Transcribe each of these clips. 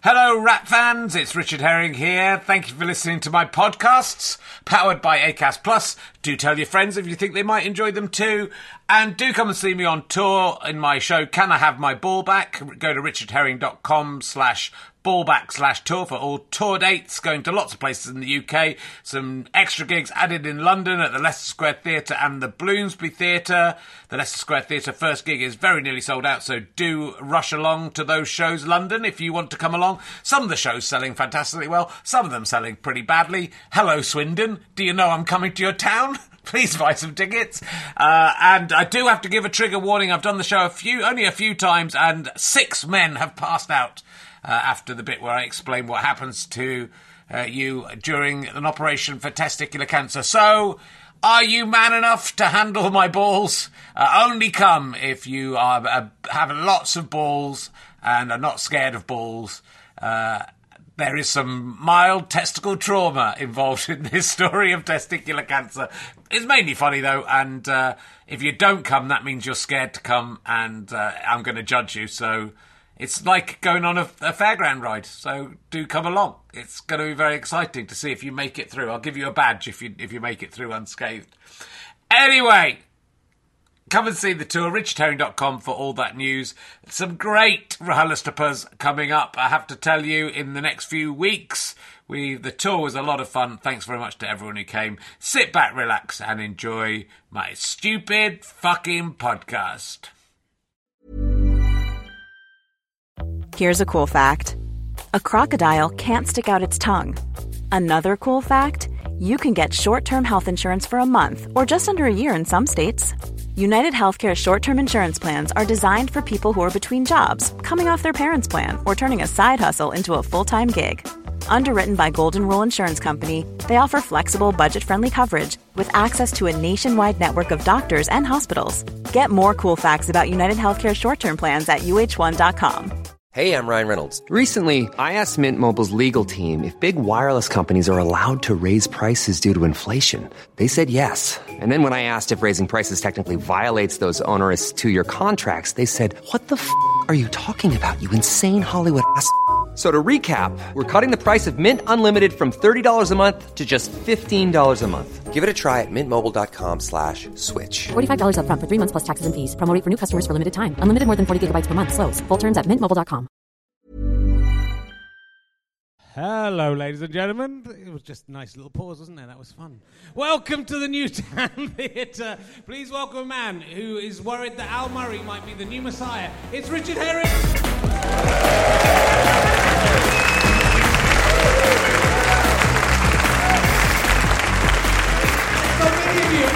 Hello, Rat fans. It's Richard Herring here. Thank you for listening to my podcasts, powered by Acast Plus. Do tell your friends if you think they might enjoy them too. And do come and see me on tour in my show, Can I Have My Ball Back? Go to richardherring.com/ballback/tour for all tour dates, going to lots of places in the UK. Some extra gigs added in London at the Leicester Square Theatre and the Bloomsbury Theatre. The Leicester Square Theatre first gig is very nearly sold out, so do rush along to those shows, London, if you want to come along. Some of the shows selling fantastically well, some of them selling pretty badly. Hello, Swindon. Do you know I'm coming to your town? Please buy some tickets. And I do have to give a trigger warning. I've done the show only a few times, and 6 men have passed out after the bit where I explain what happens to you during an operation for testicular cancer. So, are you man enough to handle my balls? Only come if you have lots of balls and are not scared of balls. There is some mild testicle trauma involved in this story of testicular cancer. It's mainly funny, though, and if you don't come, that means you're scared to come, and I'm going to judge you. So it's like going on a fairground ride, so do come along. It's going to be very exciting to see if you make it through. I'll give you a badge if you make it through unscathed. Anyway, come and see the tour, richardherring.com for all that news. Some great RHLSTPs coming up, I have to tell you, in the next few weeks. The tour was a lot of fun. Thanks very much to everyone who came. Sit back, relax, and enjoy my stupid fucking podcast. Here's a cool fact. A crocodile can't stick out its tongue. Another cool fact, you can get short-term health insurance for a month or just under a year in some states. United Healthcare short-term insurance plans are designed for people who are between jobs, coming off their parents' plan, or turning a side hustle into a full-time gig. Underwritten by Golden Rule Insurance Company, they offer flexible, budget-friendly coverage with access to a nationwide network of doctors and hospitals. Get more cool facts about United Healthcare short-term plans at uh1.com. Hey, I'm Ryan Reynolds. Recently, I asked Mint Mobile's legal team if big wireless companies are allowed to raise prices due to inflation. They said yes. And then when I asked if raising prices technically violates those onerous 2-year contracts, they said, "What the f*** are you talking about, you insane Hollywood ass?" So to recap, we're cutting the price of Mint Unlimited from $30 a month to just $15 a month. Give it a try at mintmobile.com/switch. $45 up front for 3 months plus taxes and fees. Promo rate for new customers for limited time. Unlimited more than 40 gigabytes per month. Slows full terms at mintmobile.com. Hello, ladies and gentlemen. It was just a nice little pause, wasn't there? That was fun. Welcome to the Newtown Theatre. Please welcome a man who is worried that Al Murray might be the new Messiah. It's Richard Herring. So many of you,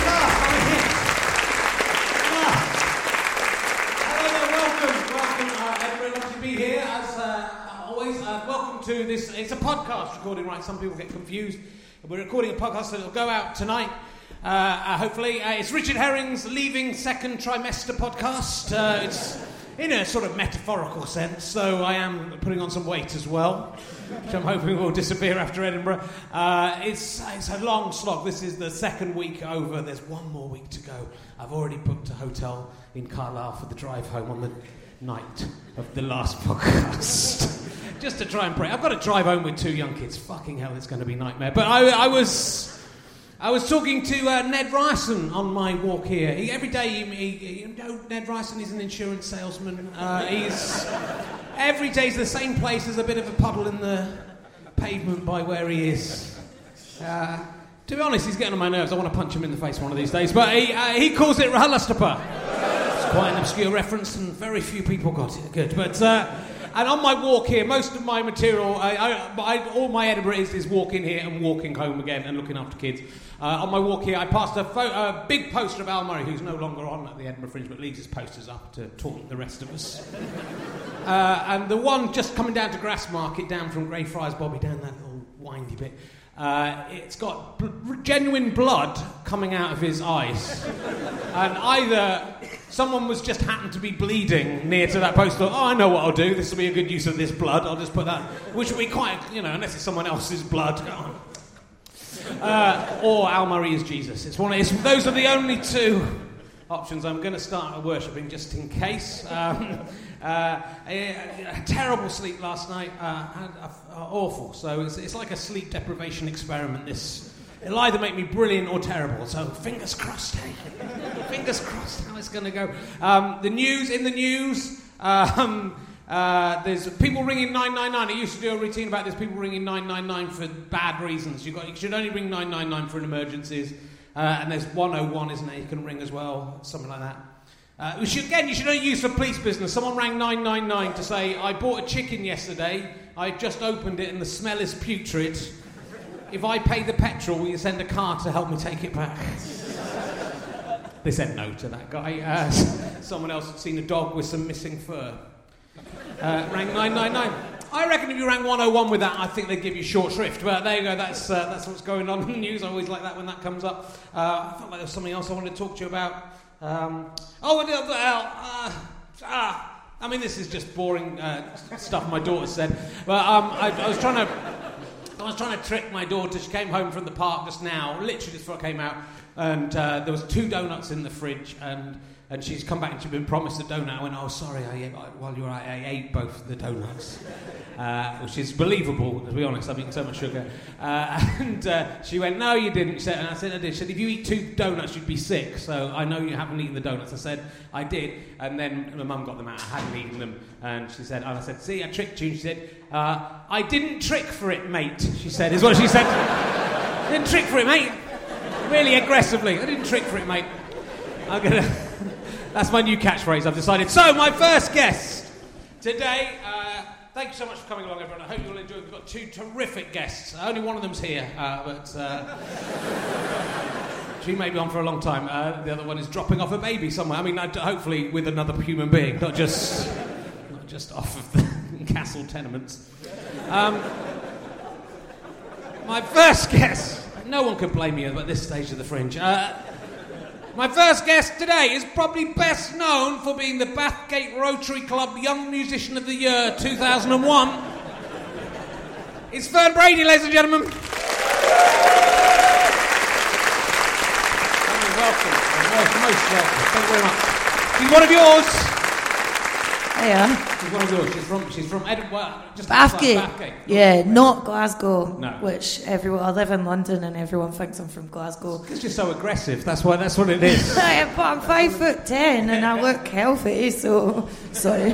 Hello there, welcome, everybody, lovely to be here. As always, welcome to this. It's a podcast recording, right? Some people get confused. We're recording a podcast that will go out tonight. Hopefully, it's Richard Herring's Leaving Second Trimester podcast. It's in a sort of metaphorical sense, so I am putting on some weight as well, which I'm hoping will disappear after Edinburgh. It's a long slog. This is the second week over. There's one more week to go. I've already booked a hotel in Carlisle for the drive home on the night of the last podcast. Just to try and pray. I've got to drive home with 2 young kids. Fucking hell, it's going to be a nightmare. But I was talking to Ned Ryerson on my walk here. Every day, Ned Ryerson is an insurance salesman. Every day's the same place. There's a bit of a puddle in the pavement by where he is. To be honest, he's getting on my nerves. I want to punch him in the face one of these days. But he calls it RHLSTP. It's quite an obscure reference, and very few people got it. Good, but. And on my walk here, most of my material, all my Edinburgh is walking here and walking home again and looking after kids. On my walk here, I passed a big poster of Al Murray, who's no longer on at the Edinburgh Fringe, but leaves his posters up to taunt the rest of us. And the one just coming down to Grassmarket, down from Greyfriars Bobby, down that little windy bit, it's got genuine blood coming out of his eyes. And either someone was just happened to be bleeding near to that poster. Oh, I know what I'll do. This will be a good use of this blood. I'll just put that, which will be quite, unless it's someone else's blood. Or Al Murray is Jesus. Those are the only 2 options. I'm going to start worshipping just in case. A terrible sleep last night. Awful. So it's like a sleep deprivation experiment. It'll either make me brilliant or terrible. So fingers crossed. Fingers crossed how it's going to go. In the news. There's people ringing 999. I used to do a routine about this. People ringing 999 for bad reasons. You should only ring 999 for emergencies. And there's 101, isn't it? You can ring as well, something like that. You should only use for police business. Someone rang 999 to say, I bought a chicken yesterday. I just opened it and the smell is putrid. If I pay the petrol, will you send a car to help me take it back? They said no to that guy. Someone else had seen a dog with some missing fur. Rang 999. I reckon if you rang 101 with that, I think they'd give you short shrift. But there you go, that's what's going on in the news. I always like that when that comes up. I felt like there was something else I wanted to talk to you about. I mean, this is just boring stuff my daughter said. But I was trying to trick my daughter. She came home from the park just now, literally just before I came out, and there was 2 donuts in the fridge, and she's come back and she'd been promised a donut. I went, oh, sorry, while you were out, I ate both the donuts. Which is believable, to be honest. I'm eating so much sugar. And she went, no, you didn't. She said, and I said, I did. She said, if you eat 2 donuts, you'd be sick. So I know you haven't eaten the donuts. I said, I did. And then my mum got them out. I hadn't eaten them. And I said, see, I tricked you. And she said, I didn't trick for it, mate, she said, is what she said. I didn't trick for it, mate. Really aggressively. I didn't trick for it, mate. That's my new catchphrase, I've decided. So, my first guest today, thank you so much for coming along, everyone. I hope you'll enjoy it. We've got 2 terrific guests. Only one of them's here, but she may be on for a long time. The other one is dropping off a baby somewhere. I mean, hopefully with another human being, not just off of the castle tenements. My first guest, no one can blame me at this stage of the Fringe. My first guest today is probably best known for being the Bathgate Rotary Club Young Musician of the Year 2001. It's Fern Brady, ladies and gentlemen. Welcome. Most welcome. Thank you very much. She's one of yours. Hiya. She's one of yours. She's from Edinburgh. Just Bathgate. Bathgate. Yeah, not Glasgow. No. Which I live in London and everyone thinks I'm from Glasgow. Because you're so aggressive. That's what it is. Yeah, but I'm 5'10" and I look healthy, so sorry.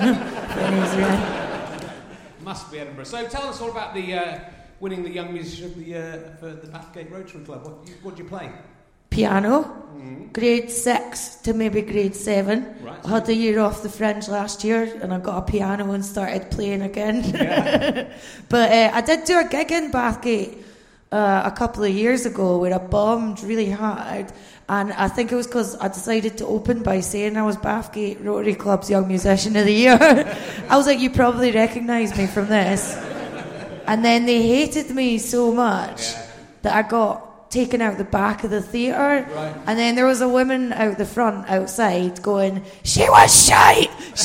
Must be Edinburgh. So tell us all about the winning the Young Musician of the Year for the Bathgate Rotary Club. What do you play? Piano. Grade 6 to maybe grade 7. Right. I had a year off the Fringe last year and I got a piano and started playing again. Yeah. But I did do a gig in Bathgate a couple of years ago where I bombed really hard, and I think it was because I decided to open by saying I was Bathgate Rotary Club's Young Musician of the Year. I was like, you probably recognise me from this. And then they hated me so much that I got taken out the back of the theatre, and then there was a woman out the front outside going, she was shite.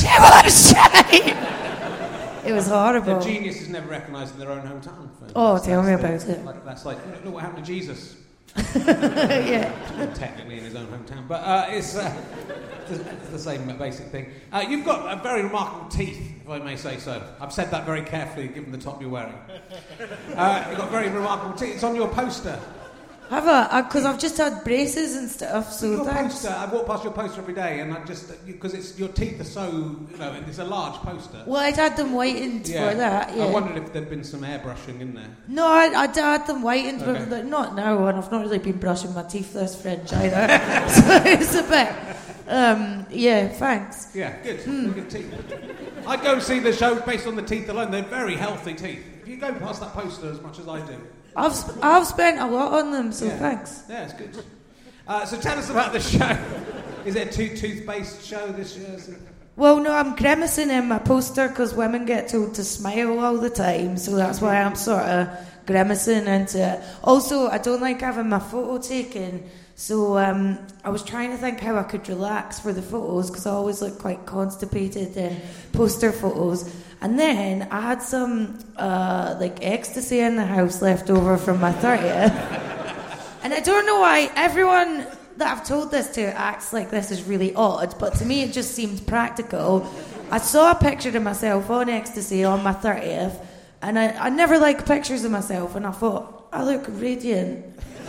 It was horrible. The genius is never recognised in their own hometown. Oh, tell me about it. That's like, look what happened to Jesus. Yeah. Technically in his own hometown, but it's the same basic thing. You've got a very remarkable teeth, if I may say so. I've said that very carefully, given the top you're wearing. You've got very remarkable teeth. It's on your poster. Have I? Because I've just had braces and stuff, so your thanks. Poster, I walk past your poster every day, and I just, because your teeth are so, it's a large poster. Well, I'd had them whitened for that, yeah. I wonondered if there'd been some airbrushing in there. No, I'd had them whitened, but not now, and I've not really been brushing my teeth this Fringe either. So it's a bit, yeah, thanks. Yeah, good. Good teeth. I'd go and see the show based on the teeth alone. They're very healthy teeth. If you go past that poster as much as I do. I've spent a lot on them, so thanks. Yeah, it's good. So tell us about the show. Is it a tooth-based show this year? Well, no, I'm grimacing in my poster because women get told to smile all the time, so that's why I'm sort of grimacing into it. Also, I don't like having my photo taken, so I was trying to think how I could relax for the photos because I always look quite constipated in poster photos. And then I had some ecstasy in the house left over from my 30th. And I don't know why everyone that I've told this to acts like this is really odd, but to me it just seemed practical. I saw a picture of myself on Ecstasy on my 30th, and I never like pictures of myself, and I thought, I look radiant.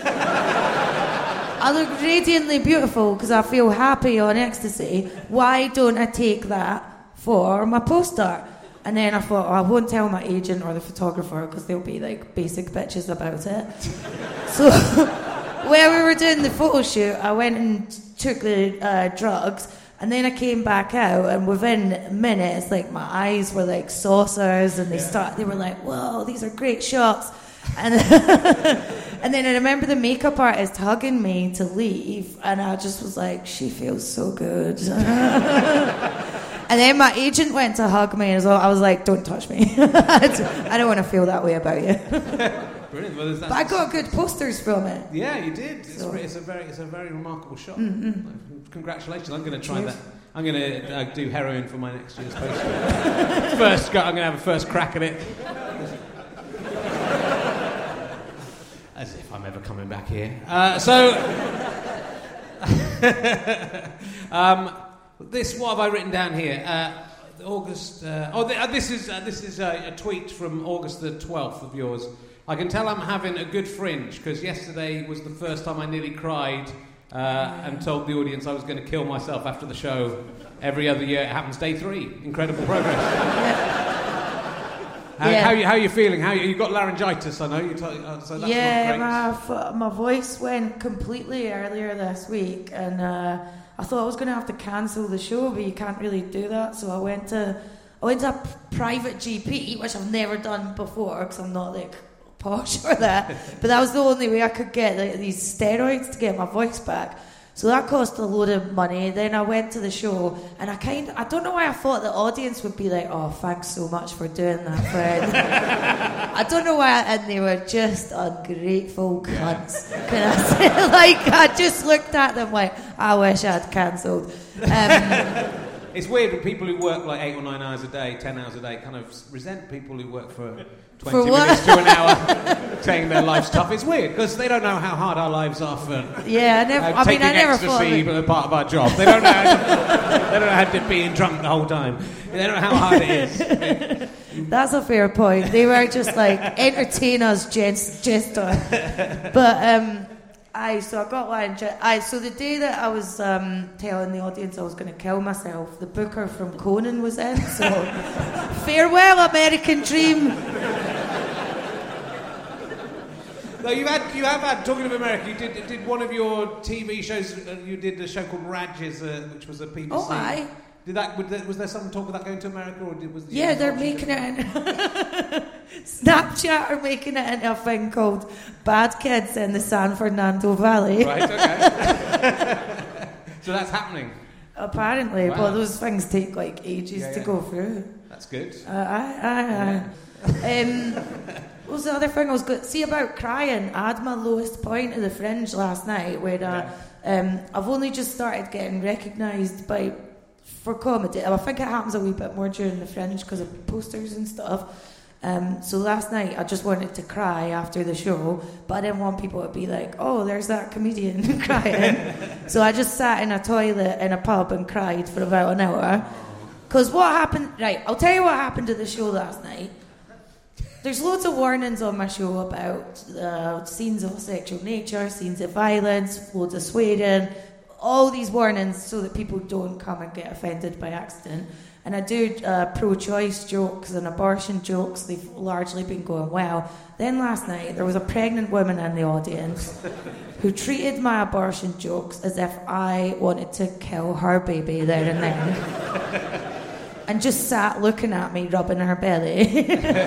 I look radiantly beautiful because I feel happy on Ecstasy. Why don't I take that for my poster? And then I thought, I won't tell my agent or the photographer because they'll be like basic bitches about it. So while we were doing the photo shoot, I went and took the drugs, and then I came back out, and within minutes, like my eyes were like saucers, and they were like, whoa, these are great shots. And and then I remember the makeup artist hugging me to leave, and I just was like, she feels so good. And then my agent went to hug me, and I was like, don't touch me. I don't want to feel that way about you. Brilliant. Well, but I got good posters from it. Yeah, you did. It's a very remarkable shot. Mm-hmm. Congratulations. I'm going to try that. I'm going to do heroin for my next year's poster. I'm going to have a first crack at it. As if I'm ever coming back here. This, what have I written down here? August. This is a tweet from August the 12th of yours. I can tell I'm having a good fringe because yesterday was the first time I nearly cried and told the audience I was going to kill myself after the show. Every other year it happens. Day 3. Incredible progress. How are you feeling? You got laryngitis, I know. So that's not great. My voice went completely earlier this week, and I thought I was going to have to cancel the show, but you can't really do that. So I went to a private GP, which I've never done before because I'm not like posh or that. But that was the only way I could get these steroids to get my voice back. So that cost a load of money. Then I went to the show, and I don't know why I thought the audience would be like, oh, thanks so much for doing that, Fred. I don't know why, and they were just ungrateful cunts. Can I say? I just looked at them like, I wish I'd cancelled. It's weird when people who work like 8 or 9 hours a day, 10 hours a day, kind of resent people who work for 20 minutes to an hour saying their life's tough. It's weird because they don't know how hard our lives are for taking ecstasy but part of our job. They don't know how to being drunk the whole time. They don't know how hard it is. That's a fair point. They were just like, entertain us, jester. But so I got one. So the day that I was telling the audience I was going to kill myself, the booker from Conan was in. So farewell, American Dream. No, you have had. Talking of America, you did one of your TV shows. You did a show called Rages, which was a BBC. Oh, aye. Was there some talk about going to America, or they're making it. Snapchat are making it into a thing called Bad Kids in the San Fernando Valley. Right. Okay. So that's happening. Apparently, wow. But those things take like ages to go through. That's good. What was the other thing I was going to see about crying? I had my lowest point of the Fringe last night where I've only just started getting recognised for comedy. I think it happens a wee bit more during the Fringe because of posters and stuff. So last night I just wanted to cry after the show, but I didn't want people to be like, oh, there's that comedian crying. So I just sat in a toilet in a pub and cried for about an hour. Because what happened... Right, I'll tell you what happened to the show last night. There's loads of warnings on my show about scenes of sexual nature, scenes of violence, loads of swearing, all these warnings so that people don't come and get offended by accident. And I do pro-choice jokes and abortion jokes. They've largely been going well. Then last night, there was a pregnant woman in the audience who treated my abortion jokes as if I wanted to kill her baby there and then. And just sat looking at me, rubbing her belly.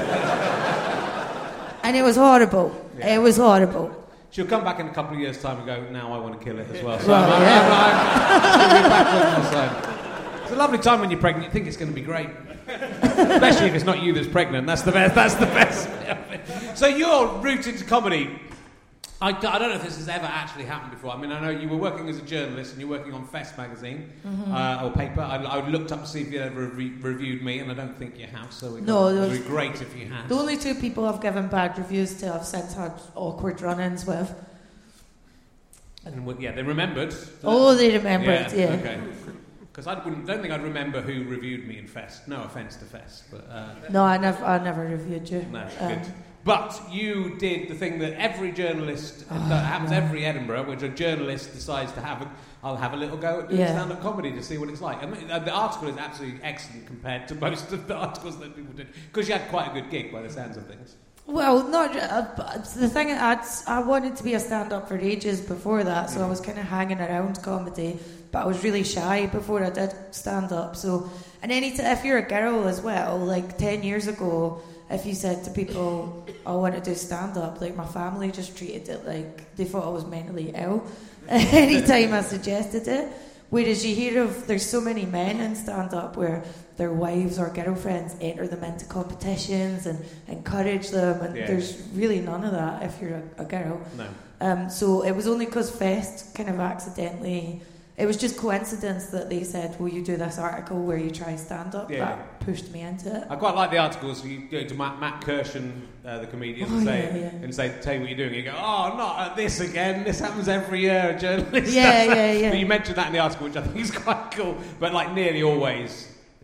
And it was horrible. Yeah. It was horrible. She'll come back in a couple of years' time and go, now I want to kill it as well. So well, I'm back on the side. It's a lovely time when you're pregnant. You think it's going to be great. Especially if it's not you that's pregnant. That's the best. So you're rooted to comedy. I don't know if this has ever actually happened before. I mean, I know you were working as a journalist and you're working on Fest magazine or paper. I looked up to see if you ever reviewed me, and I don't think you have. So it would be great if you had. The only 2 people I've given bad reviews to, I've since had awkward run-ins with. And they remembered. Oh, they remembered. Yeah. Okay. Because I don't think I'd remember who reviewed me in Fest. No offence to Fest, but no, I never reviewed you. No, good. But you did the thing that every journalist that happens every Edinburgh, which a journalist decides to have. I'll have a little go at doing stand-up comedy to see what it's like. And the article is absolutely excellent compared to most of the articles that people did, because you had quite a good gig by the sounds of things. Well, not the thing. I wanted to be a stand-up for ages before that, so I was kind of hanging around comedy, but I was really shy before I did stand-up. So, and if you're a girl as well, like 10 years ago, if you said to people, "I want to do stand-up," like my family just treated it like they thought I was mentally ill anytime I suggested it. Whereas you hear there's so many men in stand-up where their wives or girlfriends enter them into competitions and encourage them, and there's really none of that if you're a girl. No. So it was only because Fest kind of accidentally, it was just coincidence that they said, will you do this article where you try stand-up? That pushed me into it. I quite like the articles. You go to Matt Kirshen, the comedian, and say, tell you what you're doing. You go, oh, not at this again. This happens every year, a journalist. Yeah. But you mentioned that in the article, which I think is quite cool. But like nearly always,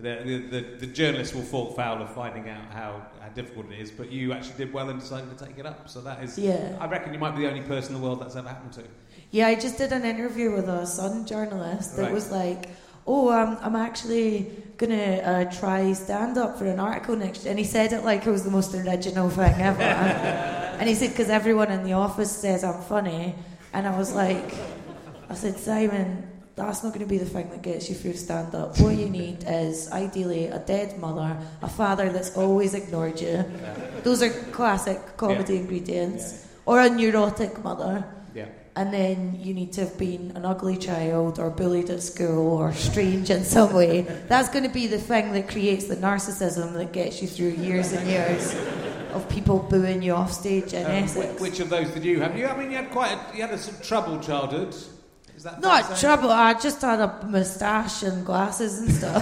the journalists will fall foul of finding out how difficult it is. But you actually did well and decided to take it up. So that is, I reckon you might be the only person in the world that's ever happened to. Yeah, I just did an interview with a Sun journalist that was like, oh, I'm actually going to try stand-up for an article next year. And he said it like it was the most original thing ever. And he said, because everyone in the office says I'm funny. And I was like, I said, Simon, that's not going to be the thing that gets you through stand-up. What you need is, ideally, a dead mother, a father that's always ignored you. Those are classic comedy ingredients. Or a neurotic mother. Yeah. And then you need to have been an ugly child or bullied at school or strange in some way. That's going to be the thing that creates the narcissism that gets you through years and years of people booing you off stage in Essex. Which of those did you have? You had a sort of troubled childhood. Is that not trouble? I just had a moustache and glasses and stuff.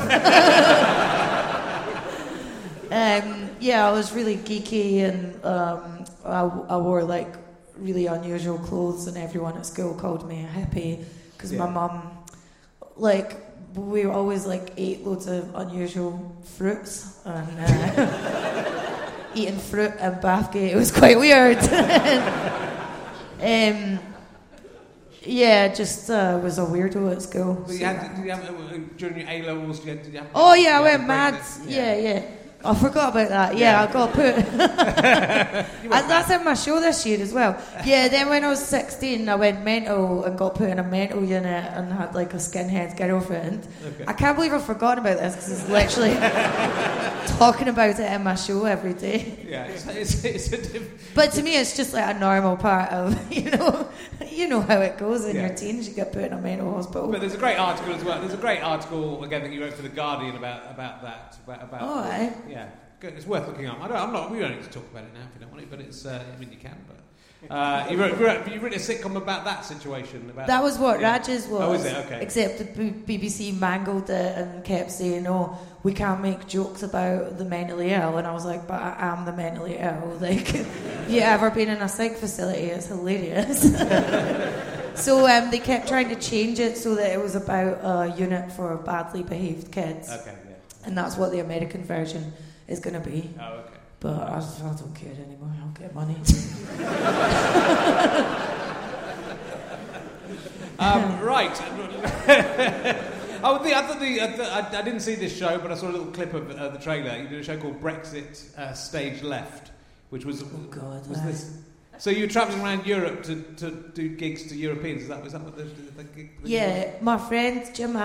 I was really geeky, and I wore like really unusual clothes, and everyone at school called me a hippie because my mum, like, we always like ate loads of unusual fruits and eating fruit in Bathgate. It was quite weird. Just was a weirdo at school. But did you have during your A-levels? Did you have, I went mad. Yeah. I forgot about that. I got put. That's in my show this year as well. Yeah, then when I was 16, I went mental and got put in a mental unit and had like a skinhead girlfriend. Okay. I can't believe I've forgotten about this because it's literally talking about it in my show every day. Yeah, it's a But to me, it's just like a normal part of, you know how it goes in your teens. You get put in a mental hospital. But there's a great article as well. There's a great article again that you wrote for The Guardian about that. Yeah, good. It's worth looking up. We don't need to talk about it now if you don't want it, but it's. You can. But you wrote a sitcom about that situation. That was what Raj's was. Oh, is it? Okay. Except the BBC mangled it and kept saying, "Oh, we can't make jokes about the mentally ill," and I was like, "But I am the mentally ill. Like, have you ever been in a psych facility? It's hilarious." So they kept trying to change it so that it was about a unit for badly behaved kids. Okay. Yeah. And that's what the American version is going to be. Oh, okay. But I don't care anymore. I'll get money. Right. I didn't see this show, but I saw a little clip of the trailer. You did a show called Brexit Stage Left, which was... Oh, God. Was this... So you were travelling around Europe to do gigs to Europeans. Is that what the gig? Yeah, my friend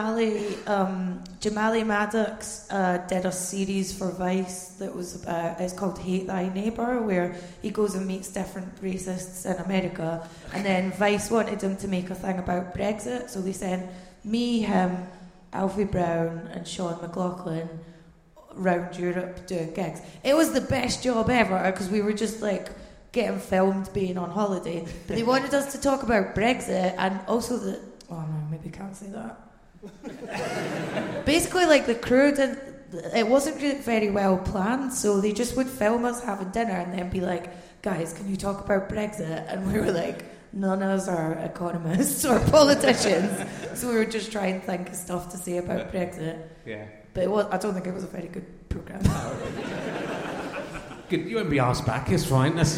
Jamali Maddox did a series for Vice that was about. It's called Hate Thy Neighbour, where he goes and meets different racists in America, and then Vice wanted him to make a thing about Brexit, so they sent me, him, Alfie Brown, and Sean McLaughlin round Europe doing gigs. It was the best job ever because we were just like getting filmed being on holiday, but they wanted us to talk about Brexit and also maybe can't say that. Basically, like the crew it wasn't very well planned, so they just would film us having dinner and then be like, guys, can you talk about Brexit? And we were like, none of us are economists or politicians, so we were just trying to think of stuff to say about Brexit. Yeah. But I don't think it was a very good programme. Good. You won't be asked back. It's fine. That's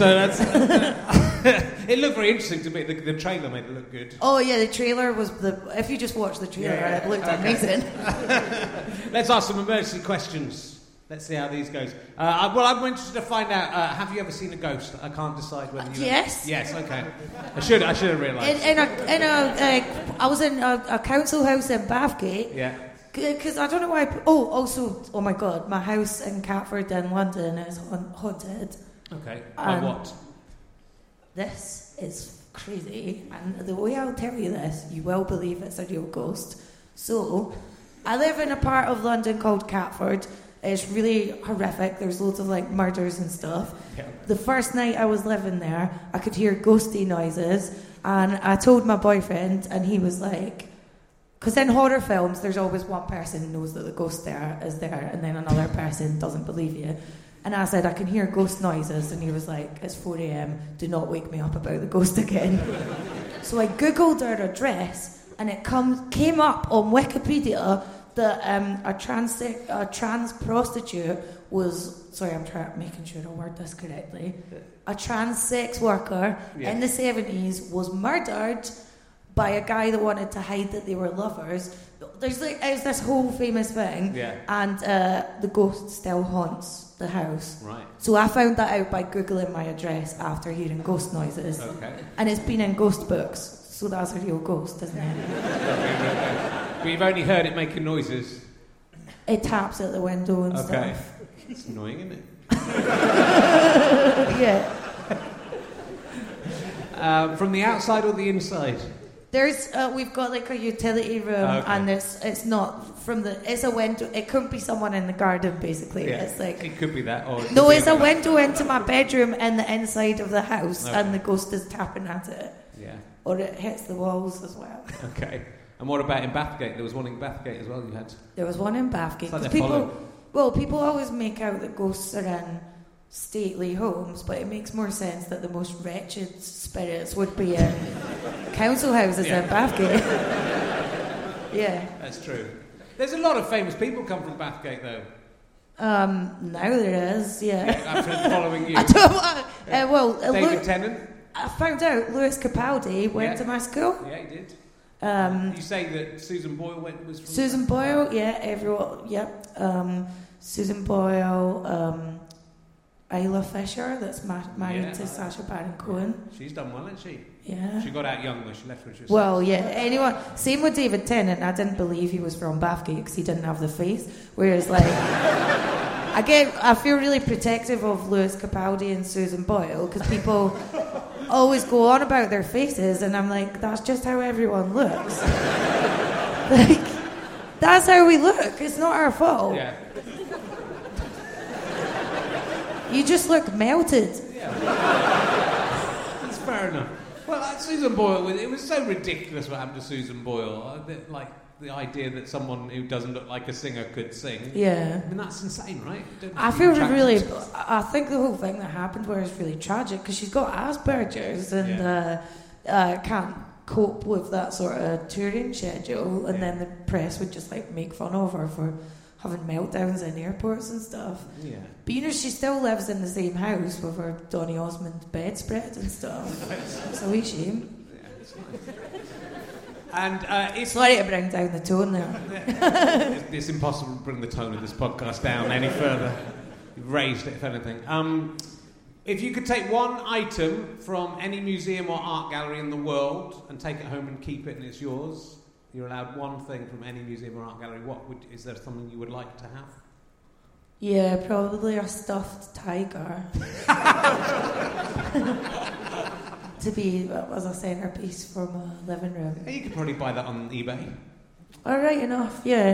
it looked very interesting to me. The trailer made it look good. Oh yeah, the trailer was if you just watch the trailer, it looked amazing. Let's ask some emergency questions. Let's see how these goes. I'm interested to find out. Have you ever seen a ghost? I can't decide whether you. Yes. Yes. Okay. I should have realised. I was in a council house in Bathgate. Yeah. Because I don't know why. Oh my God, my house in Catford in London is haunted. Okay. By what? This is crazy, and the way I'll tell you this, you will believe it's a real ghost. So, I live in a part of London called Catford. It's really horrific. There's loads of murders and stuff. Yeah. The first night I was living there, I could hear ghosty noises, and I told my boyfriend, and he was like, because in horror films, there's always one person who knows that the ghost is there, and then another person doesn't believe you. And I said, I can hear ghost noises, and he was like, it's 4 a.m, do not wake me up about the ghost again. So I googled her address, and it came up on Wikipedia that a trans prostitute was, sorry, I'm making sure I word this correctly, a trans sex worker in the 70s was murdered by a guy that wanted to hide that they were lovers. There's this whole famous thing, and the ghost still haunts the house. Right. So I found that out by googling my address after hearing ghost noises. Okay. And it's been in ghost books, so that's a real ghost, isn't it? But you've only heard it making noises. It taps at the window and stuff. It's annoying, isn't it? Yeah. From the outside or the inside? There's we've got a utility room, and it's not from it's a window. It couldn't be someone in the garden, basically. Yeah. It's it could be that. Or no, it's a window into my bedroom in the inside of the house, and the ghost is tapping at it. Yeah. Or it hits the walls as well. Okay. And what about in Bathgate? There was one in Bathgate as well. You had. There was one in Bathgate. Like people always make out that ghosts are in stately homes, but it makes more sense that the most wretched spirits would be in council houses in Bathgate. Yeah. That's true. There's a lot of famous people come from Bathgate, though. Now there is, After following you. David Tennant? I found out Lewis Capaldi went to my school. Yeah, he did. You say that Susan Boyle was from Susan Boyle, everyone, Susan Boyle, Isla Fisher, that's married to Sacha Baron Cohen. She's done well, hasn't she? Yeah. She got out young, though. She left when she was Anyway, same with David Tennant. I didn't believe he was from Bathgate because he didn't have the face. Whereas, I feel really protective of Lewis Capaldi and Susan Boyle because people always go on about their faces, and I'm like, that's just how everyone looks. That's how we look. It's not our fault. Yeah. You just look melted. Yeah. That's fair enough. Well, Susan Boyle, it was so ridiculous what happened to Susan Boyle. The idea that someone who doesn't look like a singer could sing. Yeah. I mean, that's insane, right? I think the whole thing that happened was really tragic because she's got Asperger's and can't cope with that sort of touring schedule, and then the press would just make fun of her for having meltdowns in airports and stuff. Yeah. But she still lives in the same house with her Donny Osmond bedspread and stuff. It's a wee shame. Yeah, it's nice. And sorry to bring down the tone there. It's impossible to bring the tone of this podcast down any further. You've raised it, if anything. If you could take one item from any museum or art gallery in the world and take it home and keep it and it's yours, you're allowed one thing from any museum or art gallery. Is there something you would like to have? Yeah, probably a stuffed tiger. To be as a centrepiece for my living room. Yeah, you could probably buy that on eBay. All right, enough, yeah.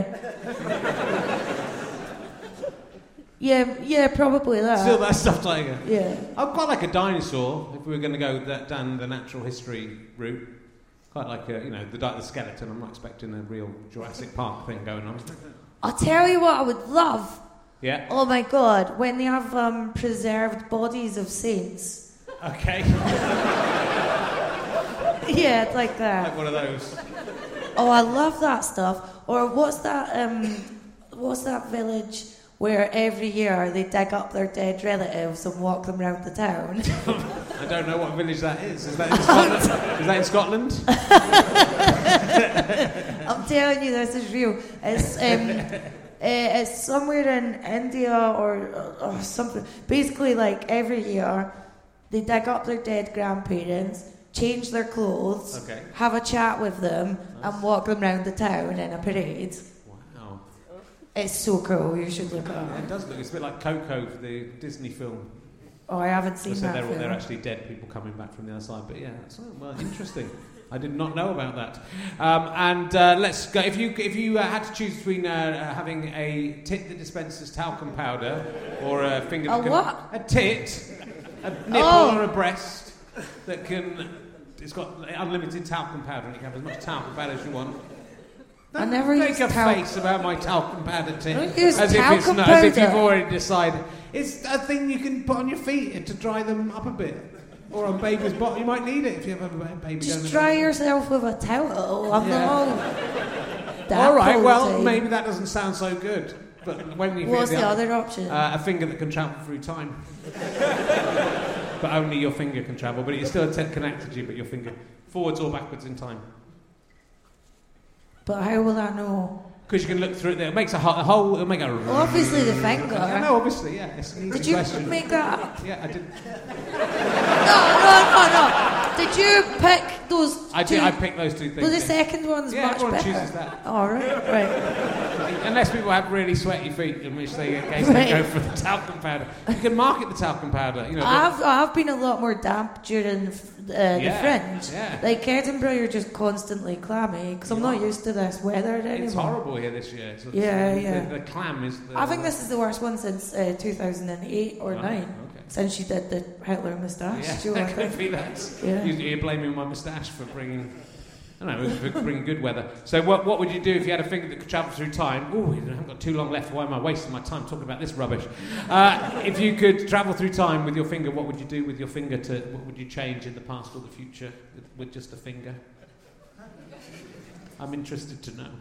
Yeah, probably that. Still that stuffed tiger? Yeah. I'd quite like a dinosaur, if we were going to go down the natural history route. Quite like the skeleton. I'm not expecting a real Jurassic Park thing going on. I'll tell you what I would love. Yeah. Oh my God, when they have preserved bodies of saints. Okay. Yeah, it's like that. Like one of those. Oh, I love that stuff. Or what's that village where every year they dig up their dead relatives and walk them around the town? I don't know what village that is. Is that in Scotland? Is that in Scotland? I'm telling you, this is real. It's somewhere in India or something. Basically, like every year, they dig up their dead grandparents, change their clothes, have a chat with them, and walk them around the town in a parade. Wow. It's so cool. You should look it up. It does look. It's a bit like Coco, the Disney film. Oh, I haven't seen that film. They're actually dead people coming back from the other side. But yeah, that's interesting. I did not know about that. Let's go. If you had to choose between having a tit that dispenses talcum powder or a finger that a tit, a nipple or a breast that can. It's got unlimited talcum powder, and you can have as much talcum powder as you want. I never make a face about my talcum powder tit as if you've already decided. It's a thing you can put on your feet to dry them up a bit. Or on baby's bottom. You might need it if you have a baby. Just dry yourself with a towel. I'm all right, well, maybe that doesn't sound so good. But when you what's the other option? A finger that can travel through time. But only your finger can travel. But it's still connected to you, but your finger forwards or backwards in time. But how will I know? Because you can look through it there. It makes a hole. It'll make a... Obviously the finger. I know, obviously, yeah. It's an easy question. Did you make that up? Yeah, I did. No. Did you pick those I picked those two things. Well, the second one's much better. Yeah, everyone chooses that. All right. Unless people have really sweaty feet, in which they go for the talcum powder. You can market the talcum powder. You know, I have been a lot more damp during the Fringe. Yeah. Like Edinburgh, you're just constantly clammy because I'm not used to this weather anymore. It's horrible here this year. The clam is. I think this is the worst one since 2008 or 9. Okay. Since you did the Hitler moustache. Yeah, that could be that. Yeah. You're blaming my moustache for bringing. I don't know, for bringing good weather. So what would you do if you had a finger that could travel through time? Oh, I haven't got too long left. Why am I wasting my time talking about this rubbish? If you could travel through time with your finger, what would you do with your finger? What would you change in the past or the future with just a finger? I'm interested to know.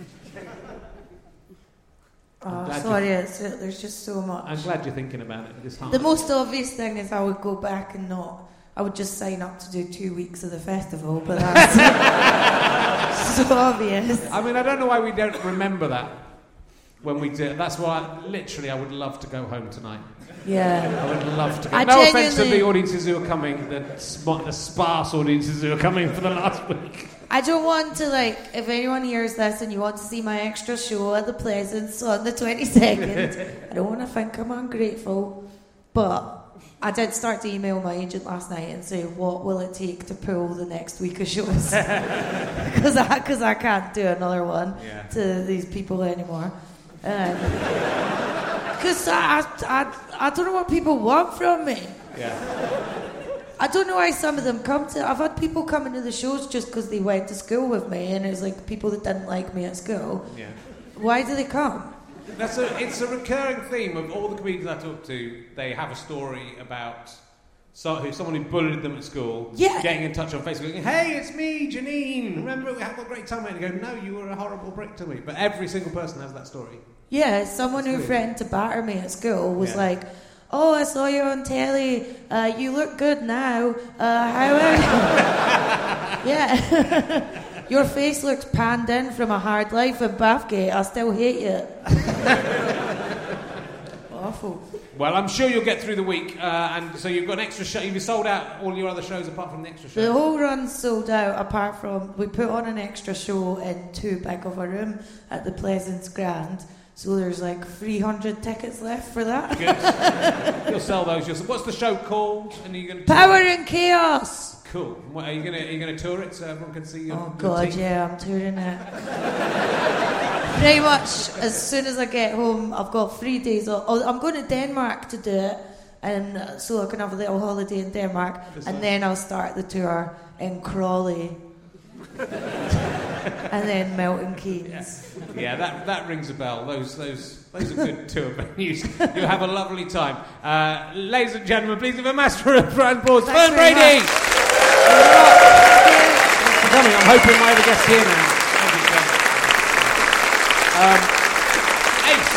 There's just so much. I'm glad you're thinking about it this hard. The most obvious thing is I would go back and I would just sign up to do 2 weeks of the festival, but that's so obvious. I mean, I don't know why we don't remember that when we do. That's why, I would love to go home tonight. Yeah. I would love to go. No offence to the audiences who are coming, the sparse audiences who are coming for the last week. I don't want to, if anyone hears this and you want to see my extra show at the Pleasance on the 22nd, I don't want to think I'm ungrateful, but I did start to email my agent last night and say, what will it take to pull the next week of shows? Because I can't do another one to these people anymore. Because I don't know what people want from me. Yeah. I don't know why some of them come to... I've had people come into the shows just because they went to school with me, and it was like people that didn't like me at school. Yeah. Why do they come? It's a recurring theme of all the comedians I talk to. They have a story about someone who bullied them at school, getting in touch on Facebook, going, "Hey, it's me, Janine. Remember we had a great time?" And you go, "No, you were a horrible prick to me." But every single person has that story. Yeah, someone who threatened to batter me at school was like, "Oh, I saw you on telly. You look good now. How are you?" Yeah. Your face looks panned in from a hard life in Bathgate. I still hate you. Awful. Well, I'm sure you'll get through the week, and so you've got an extra show. You've sold out all your other shows apart from the extra show. The whole run's sold out apart from we put on an extra show in too big of a room at the Pleasance Grand. So there's 300 tickets left for that. Good. You'll sell those. What's the show called? And are you going to Power and Chaos. Cool. What, are you going to tour it so everyone can see your? Oh God, yeah, I'm touring it. Pretty much as soon as I get home, I've got 3 days off. I'm going to Denmark to do it, and so I can have a little holiday in Denmark, and then I'll start the tour in Crawley. And then Milton Keynes. Yeah, that rings a bell. Those are good tour venues. You'll have a lovely time. Ladies and gentlemen, please give a mass round of applause for Fern Brady. coming. I'm hoping my other guest's here now. Thank you, Ace.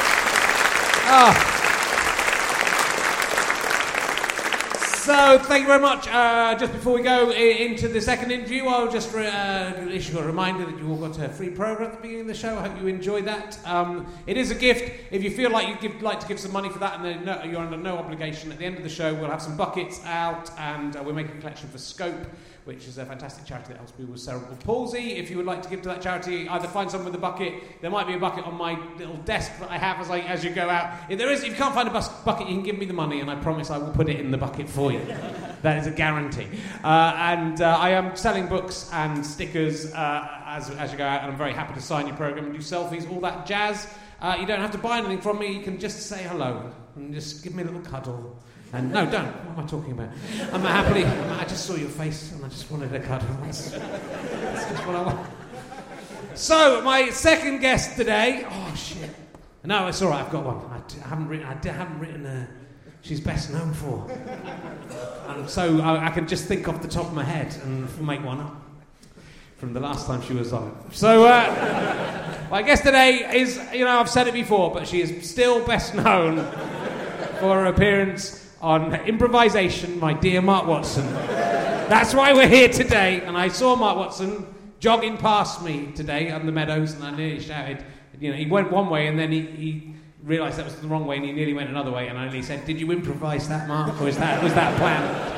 So, thank you very much. Just before we go into the second interview, I'll just issue a reminder that you all got a free program at the beginning of the show. I hope you enjoyed that. It is a gift. If you feel like you'd like to give some money for that and you're under no obligation, at the end of the show we'll have some buckets out and we're making a collection for Scope, which is a fantastic charity that helps people with cerebral palsy. If you would like to give to that charity, either find someone with a bucket. There might be a bucket on my little desk that I have as you go out. If you can't find a bucket, you can give me the money, and I promise I will put it in the bucket for you. That is a guarantee. And I am selling books and stickers as you go out, and I'm very happy to sign your program and do selfies, all that jazz. You don't have to buy anything from me. You can just say hello and just give me a little cuddle. And no, don't. What am I talking about? I just saw your face and I just wanted a cuddle. That's just what I want. So, my second guest today... Oh, shit. No, it's all right. I've got one. I haven't written she's best known for. And so I can just think off the top of my head and make one up from the last time she was on. So, my guest today is, I've said it before, but she is still best known for her appearance on Improvisation, my dear Mark Watson. That's why we're here today. And I saw Mark Watson jogging past me today on the meadows, and I nearly shouted. He went one way, and then he realised that was the wrong way, and he nearly went another way. And I only said, "Did you improvise that, Mark, or was that planned?"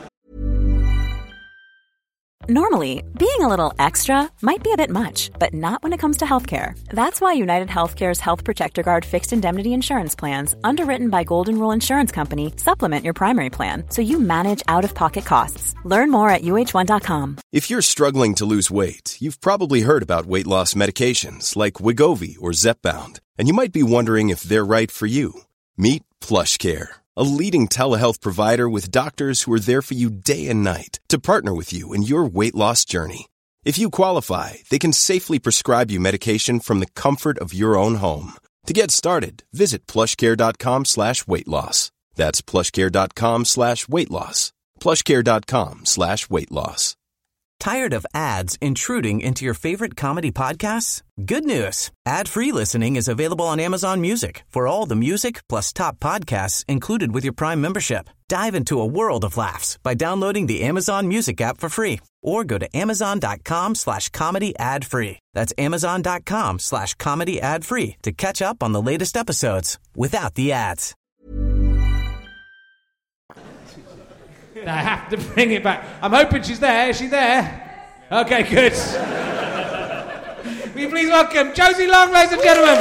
Normally, being a little extra might be a bit much, but not when it comes to healthcare. That's why United Healthcare's Health Protector Guard fixed indemnity insurance plans, underwritten by Golden Rule Insurance Company, supplement your primary plan so you manage out-of-pocket costs. Learn more at UH1.com. If you're struggling to lose weight, you've probably heard about weight loss medications like Wegovy or Zepbound, and you might be wondering if they're right for you. Meet PlushCare, a leading telehealth provider with doctors who are there for you day and night to partner with you in your weight loss journey. If you qualify, they can safely prescribe you medication from the comfort of your own home. To get started, visit plushcare.com/weight loss. That's plushcare.com/weight loss. plushcare.com/weight loss. Tired of ads intruding into your favorite comedy podcasts? Good news. Ad-free listening is available on Amazon Music for all the music plus top podcasts included with your Prime membership. Dive into a world of laughs by downloading the Amazon Music app for free or go to amazon.com/comedy ad-free. That's amazon.com/comedy ad-free to catch up on the latest episodes without the ads. I have to bring it back. I'm hoping she's there. Is she there? Okay, good. Will you please welcome Josie Long, ladies and gentlemen?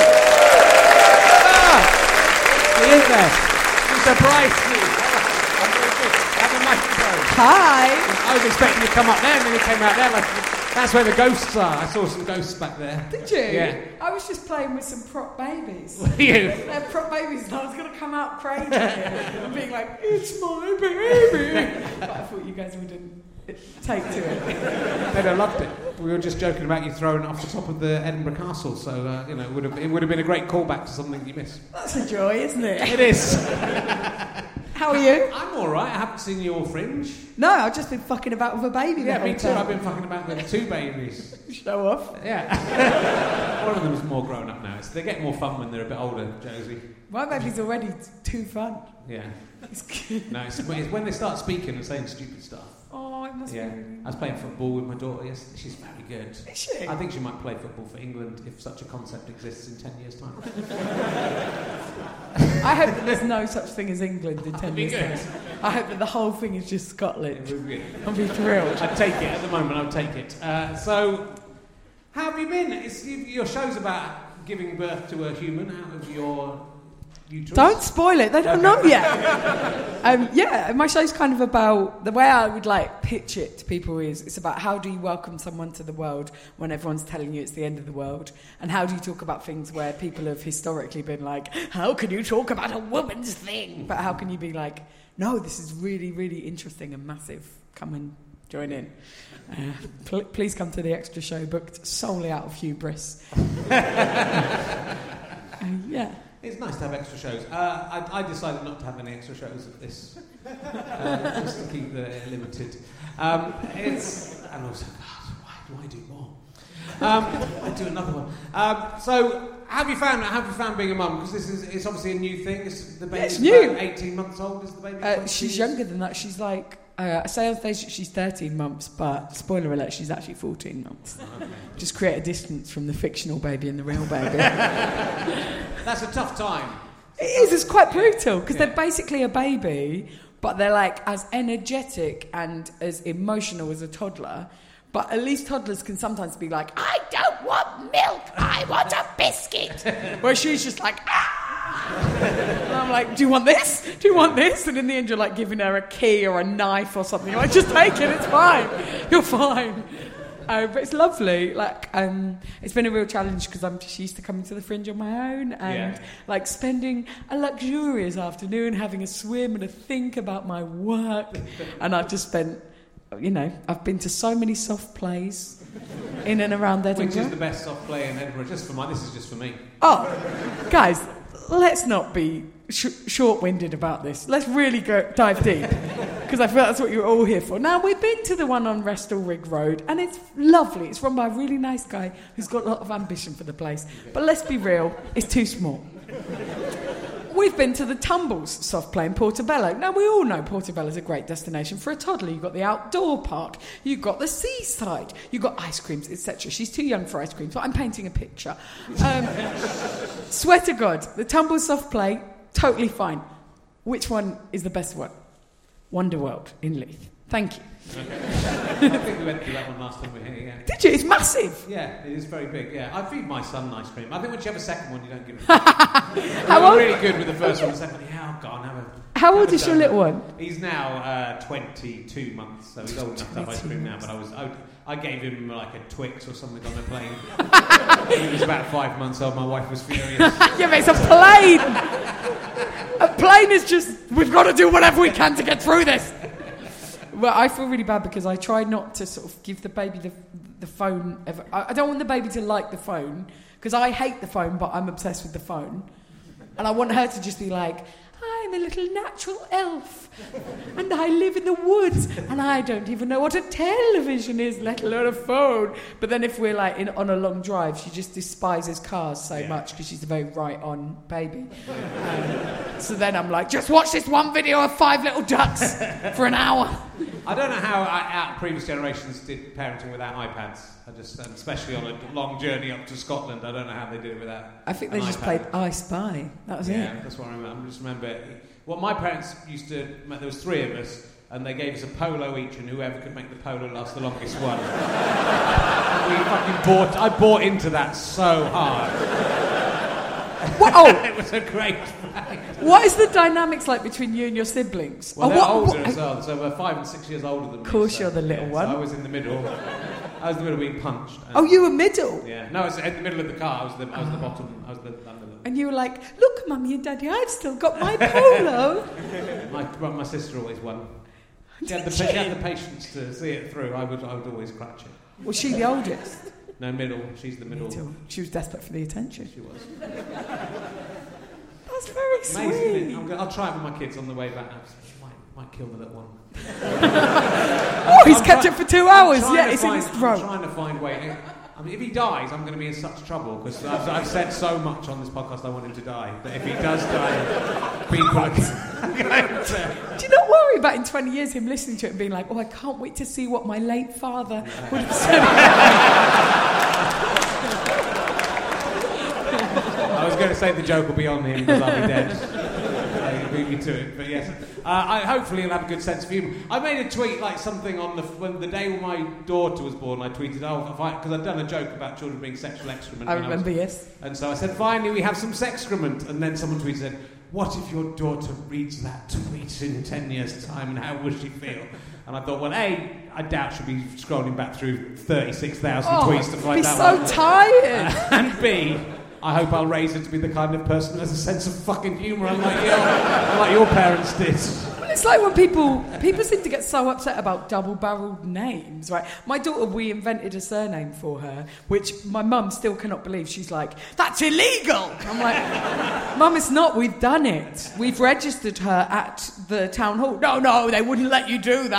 She is there. She surprised me. Have a microphone. Hi. I was expecting you to come up there, and then you came out there. That's where the ghosts are. I saw some ghosts back there. Did you? Yeah. I was just playing with some prop babies. Were you? They're prop babies, and I was going to come out crazy and being like, "It's my baby." But I thought you guys wouldn't take to it. They'd have loved it. We were just joking about you throwing it off the top of the Edinburgh Castle, so it would have been a great callback to something you missed. That's a joy, isn't it? It is. How are you? I'm all right. I haven't seen you all Fringe. No, I've just been fucking about with a baby. Yeah, me too. I've been fucking about with 2 babies. Show off. Yeah. One of them's more grown up now. They get more fun when they're a bit older, Josie. My baby's already too fun. Yeah. No, it's when they start speaking and saying stupid stuff. Oh, it must be. I was playing football with my daughter yesterday. She's very good. Is she? I think she might play football for England if such a concept exists in 10 years' time. I hope that there's no such thing as England in 10 years' good. time. I hope that the whole thing is just Scotland. It would be. I'll be thrilled. I'd take it at the moment. I'll take it. So, how have you been? Your show's about giving birth to a human out of your uterus. Don't spoil it. They don't know yet. My show's kind of about, the way I would pitch it to people is, it's about how do you welcome someone to the world when everyone's telling you it's the end of the world, and how do you talk about things where people have historically been like, how can you talk about a woman's thing? But how can you be like, no, this is really, really interesting and massive. Come and join in. Please come to the extra show, booked solely out of hubris. Yeah. It's nice to have extra shows. I decided not to have any extra shows of this, just to keep the limited. And also, do I do more? I do another one. So, how have you found being a mum? Because it's obviously a new thing. The baby's new. 18 months old. Is the baby? She's younger than that. She's like, I say on stage she's 13 months, but spoiler alert, she's actually 14 months. Okay. Just create a distance from the fictional baby and the real baby. That's a tough time. It is. It's quite brutal because they're basically a baby, but they're like as energetic and as emotional as a toddler. But at least toddlers can sometimes be like, I don't want milk, I want a biscuit. Where she's just like, and I'm like, do you want this? Do you want this? And in the end, you're like giving her a key or a knife or something. You're like, just take it, it's fine. You're fine. But it's lovely. Like, it's been a real challenge because I'm just used to coming to the Fringe on my own and like spending a luxurious afternoon having a swim and a think about my work. And I've just spent, I've been to so many soft plays in and around Edinburgh. Which is the best soft play in Edinburgh? This is just for me. Oh, guys, let's not be short-winded about this. Let's really dive deep, because I feel that's what you're all here for. Now, we've been to the one on Restal Rig Road, and it's lovely. It's run by a really nice guy who's got a lot of ambition for the place. But let's be real, it's too small. We've been to the Tumbles soft play in Portobello. Now, we all know Portobello's a great destination for a toddler. You've got the outdoor park, you've got the seaside, you've got ice creams, etc. She's too young for ice creams, but I'm painting a picture. Swear to God, the Tumbles soft play, totally fine. Which one is the best one? Wonderworld in Leith. Thank you. I think we went through that one last time we were here, yeah. Did you? It's massive. Yeah, it is very big, yeah. I feed my son ice cream. I think once you have a second one, you don't give it. How old? Really good with the first one. The second one, yeah, go on, have a... How old is your little one? He's now 22 months, so he's old enough to have ice cream now, but I gave him like a Twix or something on the plane. He was about 5 months old, my wife was furious. Yeah, but it's a plane! A plane is just, we've got to do whatever we can to get through this. Well, I feel really bad because I try not to sort of give the baby the phone ever. I don't want the baby to like the phone because I hate the phone, but I'm obsessed with the phone. And I want her to just be like, I'm a little natural elf and I live in the woods and I don't even know what a television is, let alone a phone. But then if we're like on a long drive, she just despises cars so much because she's a very right-on baby. So then I'm like, just watch this one video of 5 little ducks for an hour. I don't know how previous generations did parenting without iPads. Especially on a long journey up to Scotland, I don't know how they did it without. I think they just played I Spy. That was it. Yeah, that's what I remember. I just remember what my parents used to. There was 3 of us, and they gave us a polo each, and whoever could make the polo last the longest won. I bought into that so hard. It was a great fight. What is the dynamics like between you and your siblings? Well, they're older as well, so we're 5 and 6 years older than me. Of course, you're the little one. So I was in the middle. I was in the middle being punched. You were middle? Yeah. No, I was in the middle of the car. I was the bottom. I was the And you were like, look, Mummy and Daddy, I've still got my polo. my sister always won. She had the patience to see it through. I would always clutch it. Was she the oldest? No, middle. She's the middle. She was desperate for the attention. She was. That's very sweet. Amazing. I'll try it with my kids on the way back. Might kill the little one. He's kept it for 2 hours. Yeah, it's in his throat. I'm trying to find a way. I mean, if he dies, I'm going to be in such trouble because I've said so much on this podcast I want him to die. But if he does die, people are going to... Do you not worry about in 20 years him listening to it and being like, I can't wait to see what my late father would have said. I was going to say the joke will be on him because I'll be dead. Beat me to it, but yes. Hopefully he'll have a good sense of humour. I made a tweet like something on the day when my daughter was born. I tweeted, because I'd done a joke about children being sexual excrement. I remember, yes. And so I said, finally we have some sexcrement. And then someone tweeted, what if your daughter reads that tweet in 10 years' time and how would she feel? And I thought, well, A, I doubt she'll be scrolling back through 36,000 tweets to find out. I'd be so tired. And B, I hope I'll raise her to be the kind of person who has a sense of fucking humour, unlike your parents did. Well, it's like when people seem to get so upset about double-barreled names, right? My daughter, we invented a surname for her, which my mum still cannot believe. She's like, that's illegal! I'm like, Mum, it's not. We've done it. We've registered her at the town hall. No, they wouldn't let you do that.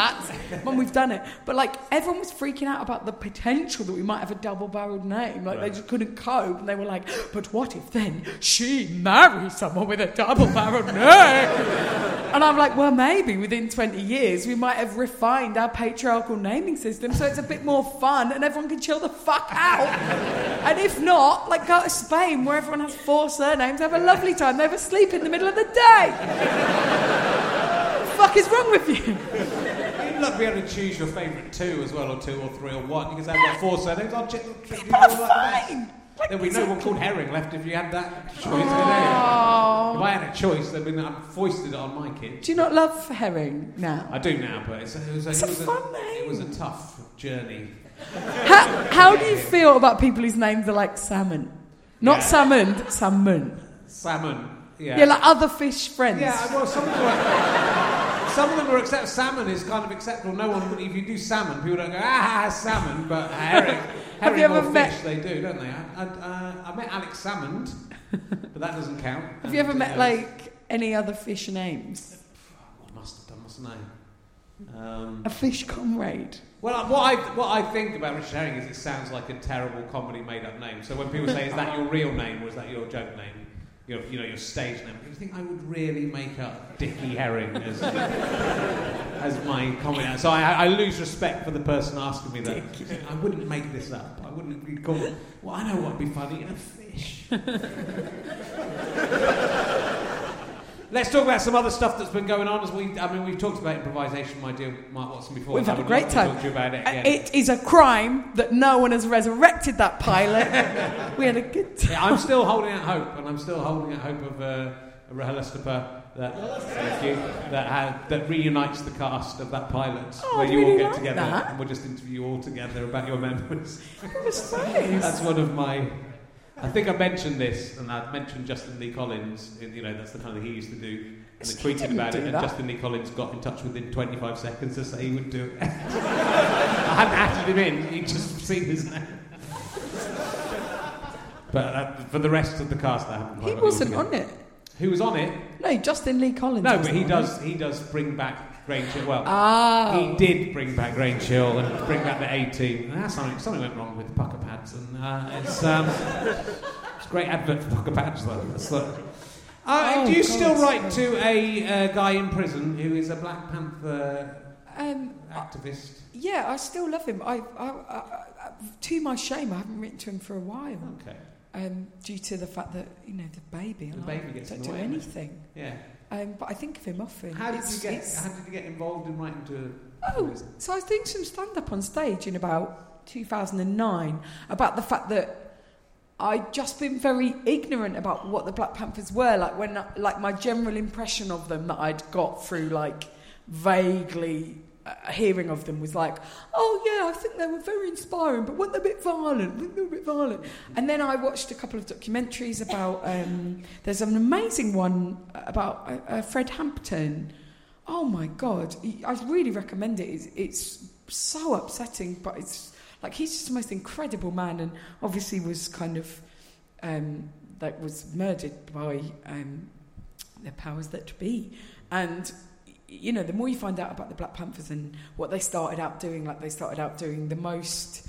Mum, we've done it. But like everyone was freaking out about the potential that we might have a double-barreled name. Like they just couldn't cope, and they were like, "But what if then she marries someone with a double-barreled name?" And I'm like, well, maybe within 20 years we might have refined our patriarchal naming system so it's a bit more fun and everyone can chill the fuck out. And if not, like go to Spain where everyone has 4 surnames, have a lovely time, they have a sleep in the middle of the day. What the fuck is wrong with you? You'd not be able to choose your favourite 2 as well, or 2 or 3 or 1. You can say I've got 4 surnames, I'll check People are fine. There'd be no one called Herring left if you had that choice. If I had a choice, I'd foisted it on my kids. Do you not love Herring now? I do now, but it was a fun name. It was a tough journey. How do you feel about people whose names are like salmon? Not salmon, salmon. Salmon, yeah. Yeah, like other fish friends. Yeah, well, some of them are acceptable. Salmon is kind of acceptable. No one, if you do salmon, people don't go, salmon, but herring. Have you ever met fish, they do, don't they? I met Alex Salmond, but that doesn't count. Have you ever met like any other fish names? I must have done, mustn't I? A fish comrade. Well, what I think about Richard Herring is it sounds like a terrible comedy made-up name. So when people say, "Is that your real name or is that your joke name?" Your stage name. Do you think I would really make up Dickie Herring as my comedy name? So I lose respect for the person asking me that. I wouldn't make this up. I wouldn't be called. Well, I know what would be funny. A fish. Let's talk about some other stuff that's been going on. We've talked about improvisation, my dear Mark Watson, before. We've had a great time. Talk to you about it again. It is a crime that no one has resurrected that pilot. We had a good time. Yeah, I'm still holding out hope, and I'm still holding out hope of a RHLSTP that reunites the cast of that pilot, where you all get together and we'll just interview you all together about your memories. That's one of my. I think I mentioned this, and I mentioned Justin Lee Collins. That's the kind of thing he used to do. And they tweeted about it, and Justin Lee Collins got in touch within 25 seconds to say he would do it. I hadn't added him in; he'd just seen his name. But for the rest of the cast, I haven't. He wasn't on it. Who was on it? No, Justin Lee Collins. No, but he does bring back Grange Hill. Well, he did bring back Grange Hill and bring back the A-Team. And something went wrong with the pucker pads, and it's a great advert for pucker pads, though. Do you still write to a guy in prison who is a Black Panther activist? Yeah, I still love him. I to my shame, I haven't written to him for a while. Okay. Due to the fact that the baby, gets don't do anything. Yeah. But I think of him often. How did you get involved in writing to? So I was doing some stand-up on stage in about 2009 about the fact that I'd just been very ignorant about what the Black Panthers were like. My general impression of them that I'd got through vaguely. Hearing of them was like, oh yeah, I think they were very inspiring, but weren't they a bit violent? And then I watched a couple of documentaries about, there's an amazing one about Fred Hampton. Oh my God, I really recommend it. It's so upsetting, but it's like he's just the most incredible man, and obviously was kind of, was murdered by the powers that be. And the more you find out about the Black Panthers and what they started out doing, the most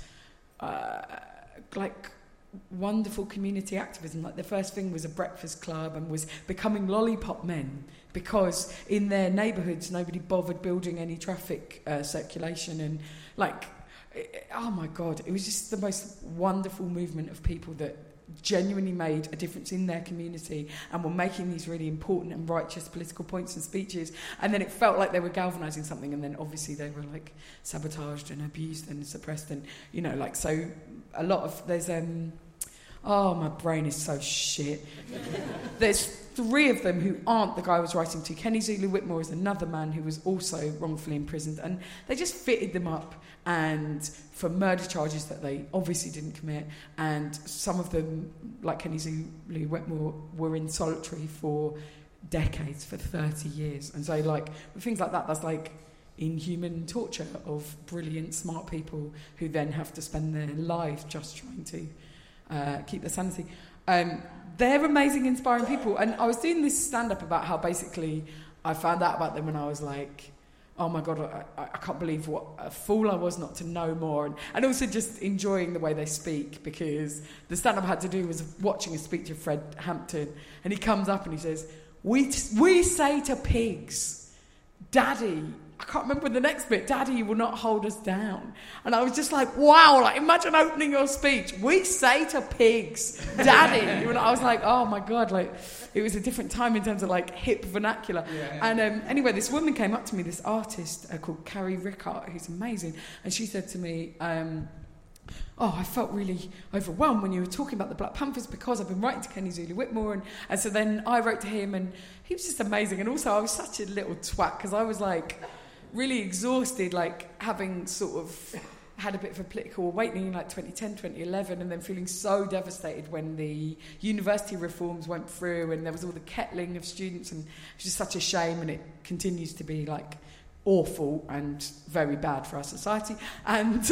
wonderful community activism. Like the first thing was a breakfast club and was becoming lollipop men because in their neighbourhoods nobody bothered building any traffic circulation, and oh my God, it was just the most wonderful movement of people that genuinely made a difference in their community and were making these really important and righteous political points and speeches, and then it felt like they were galvanising something, and then obviously they were sabotaged and abused and suppressed, and so a lot of there's my brain is so shit. There's 3 of them who aren't the guy I was writing to. Kenny Zulu Whitmore is another man who was also wrongfully imprisoned, and they just fitted them up and for murder charges that they obviously didn't commit, and some of them, like Kenny Zulu Whitmore, were in solitary for decades, for 30 years, and so with things like that, that's inhuman torture of brilliant, smart people who then have to spend their lives just trying to keep their sanity. They're amazing, inspiring people. And I was doing this stand-up about how basically I found out about them when I was oh my God, I can't believe what a fool I was not to know more. And also just enjoying the way they speak, because the stand-up I had to do was watching a speech of Fred Hampton, and he comes up and he says, we say to pigs, Daddy, I can't remember the next bit, Daddy, you will not hold us down. And I was just like, wow, like imagine opening your speech, we say to pigs, Daddy. I was like, oh my God, like it was a different time in terms of like hip vernacular. Yeah. And anyway, this woman came up to me, this artist called Carrie Rickard, who's amazing, and she said to me, I felt really overwhelmed when you were talking about the Black Panthers, because I've been writing to Kenny Zulu Whitmore, and so then I wrote to him, and he was just amazing. And also I was such a little twat, because I was like really exhausted, like having sort of had a bit of a political awakening in like 2010, 2011, and then feeling so devastated when the university reforms went through and there was all the kettling of students, and it's just such a shame, and it continues to be like awful and very bad for our society. And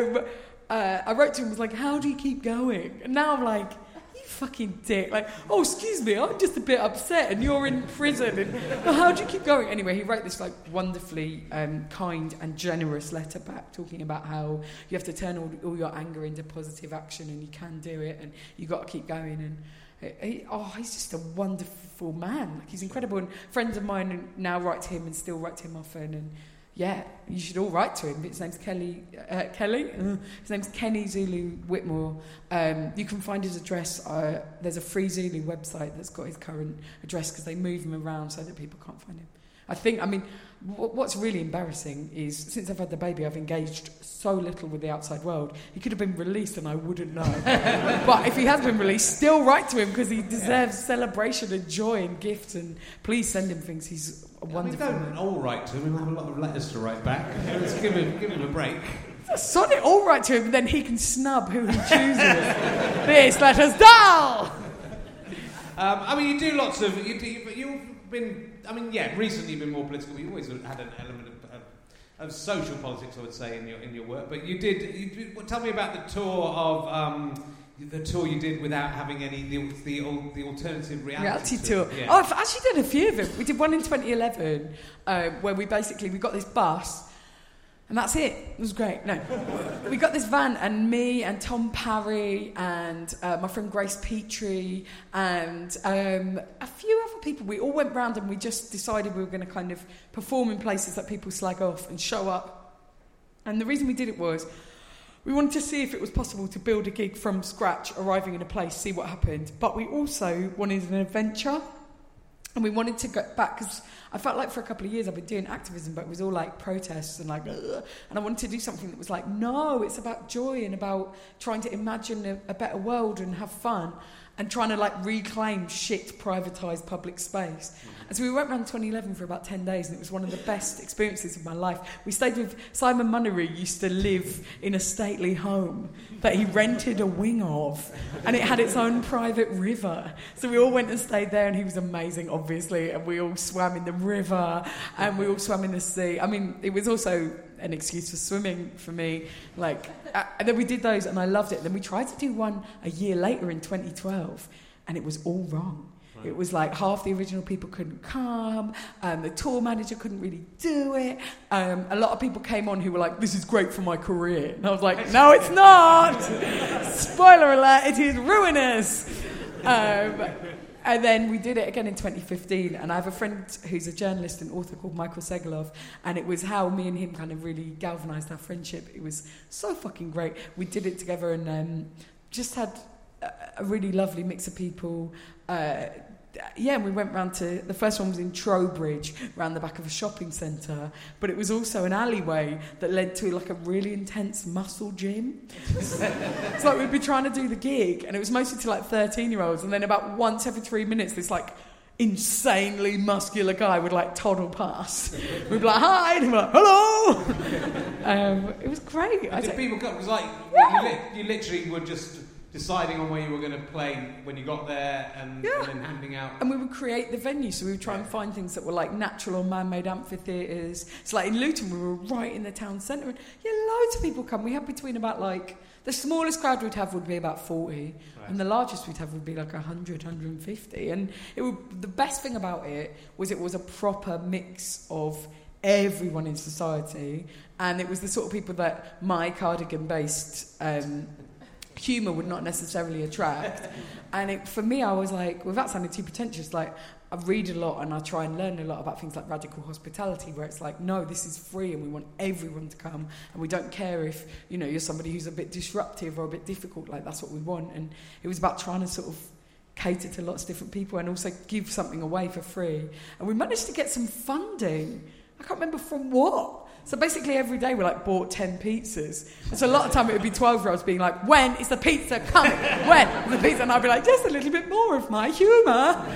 I wrote to him, was like, how do you keep going? And now I'm like, you fucking dick. Like, oh, excuse me, I'm just a bit upset and you're in prison. And how do you keep going? Anyway, he wrote this like wonderfully kind and generous letter back, talking about how you have to turn all your anger into positive action, and you can do it, and you got to keep going. And he's just a wonderful man. Like, he's incredible. And friends of mine now write to him and still write to him often. And yeah, you should all write to him. His name's Kelly. His name's Kenny Zulu Whitmore. You can find his address. There's a Free Zulu website that's got his current address, because they move him around so that people can't find him. What's really embarrassing is, since I've had the baby, I've engaged so little with the outside world. He could have been released and I wouldn't know. But if he has been released, still write to him, because he deserves celebration and joy and gifts, and please send him things. He's a wonderful man. Don't all write to him. We have a lot of letters to write back. Let's give him a break. Sonnet all write to him, and then he can snub who he chooses. This letter's dull! You do lots of... You've been... recently you've been more political, but you always had an element of social politics, I would say, in your work. But you did... Tell me about the tour of... the tour you did without having any... The alternative reality tour. Yeah. Oh, I've actually done a few of them. We did one in 2011, where we got this bus, and that's it. It was great. No. We got this van, and me and Tom Parry and my friend Grace Petrie and a few other people, we all went round and we just decided we were going to kind of perform in places that people slag off and show up. And the reason we did it was we wanted to see if it was possible to build a gig from scratch, arriving in a place, see what happened. But we also wanted an adventure. And we wanted to go back, because I felt like for a couple of years I've been doing activism, but it was all like protests and like, ugh. And I wanted to do something that was like, no, it's about joy and about trying to imagine a better world and have fun, and trying to like reclaim shit privatised public space. And so we went around 2011 for about 10 days, and it was one of the best experiences of my life. We stayed with Simon Munnery, used to live in a stately home that he rented a wing of, and it had its own private river. So we all went and stayed there, and he was amazing, obviously, and we all swam in the river, and we all swam in the sea. I mean, it was also an excuse for swimming for me. And then we did those, and I loved it. Then we tried to do one a year later in 2012, and it was all wrong. Right. It was like half the original people couldn't come, the tour manager couldn't really do it. A lot of people came on who were like, this is great for my career. And I was like, no, it's not! Spoiler alert, it is ruinous! And then we did it again in 2015, and I have a friend who's a journalist and author called Michael Segalov, and it was how me and him kind of really galvanised our friendship. It was so fucking great. We did it together and just had a really lovely mix of people. And we went round to... The first one was in Trowbridge, around the back of a shopping centre, but it was also an alleyway that led to like a really intense muscle gym. It's like we'd be trying to do the gig, and it was mostly to like 13-year-olds, and then about once every 3 minutes this like insanely muscular guy would like toddle past. We'd be like, hi, and he'd be like, hello! It was great. Did people come? Because you literally were just deciding on where you were going to play when you got there, and then handing out. And we would create the venue, so we would try and find things that were like natural or man-made amphitheatres. So like in Luton, we were right in the town centre, and loads of people come. We had between about like... The smallest crowd we'd have would be about 40, and the largest we'd have would be like 100, 150. And the best thing about it was a proper mix of everyone in society, and it was the sort of people that my cardigan-based humour would not necessarily attract. And for me, I was like, without sounding too pretentious, like, I read a lot and I try and learn a lot about things like radical hospitality, where it's like, no, this is free and we want everyone to come, and we don't care if, you know, you're somebody who's a bit disruptive or a bit difficult, like, that's what we want. And it was about trying to sort of cater to lots of different people and also give something away for free. And we managed to get some funding. I can't remember from what. So basically every day we like bought 10 pizzas. And so a lot of time it would be 12-year-olds being like, when is the pizza coming? When is the pizza? And I'd be like, just a little bit more of my humour.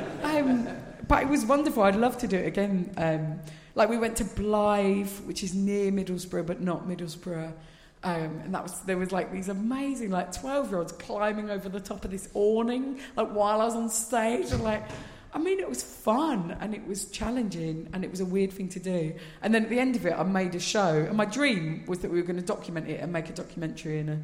But it was wonderful. I'd love to do it again. Like we went to Blythe, which is near Middlesbrough, but not Middlesbrough. And there was like these amazing like 12-year-olds climbing over the top of this awning, like while I was on stage. And like, I mean, it was fun and it was challenging and it was a weird thing to do. And then at the end of it, I made a show. And my dream was that we were going to document it and make a documentary and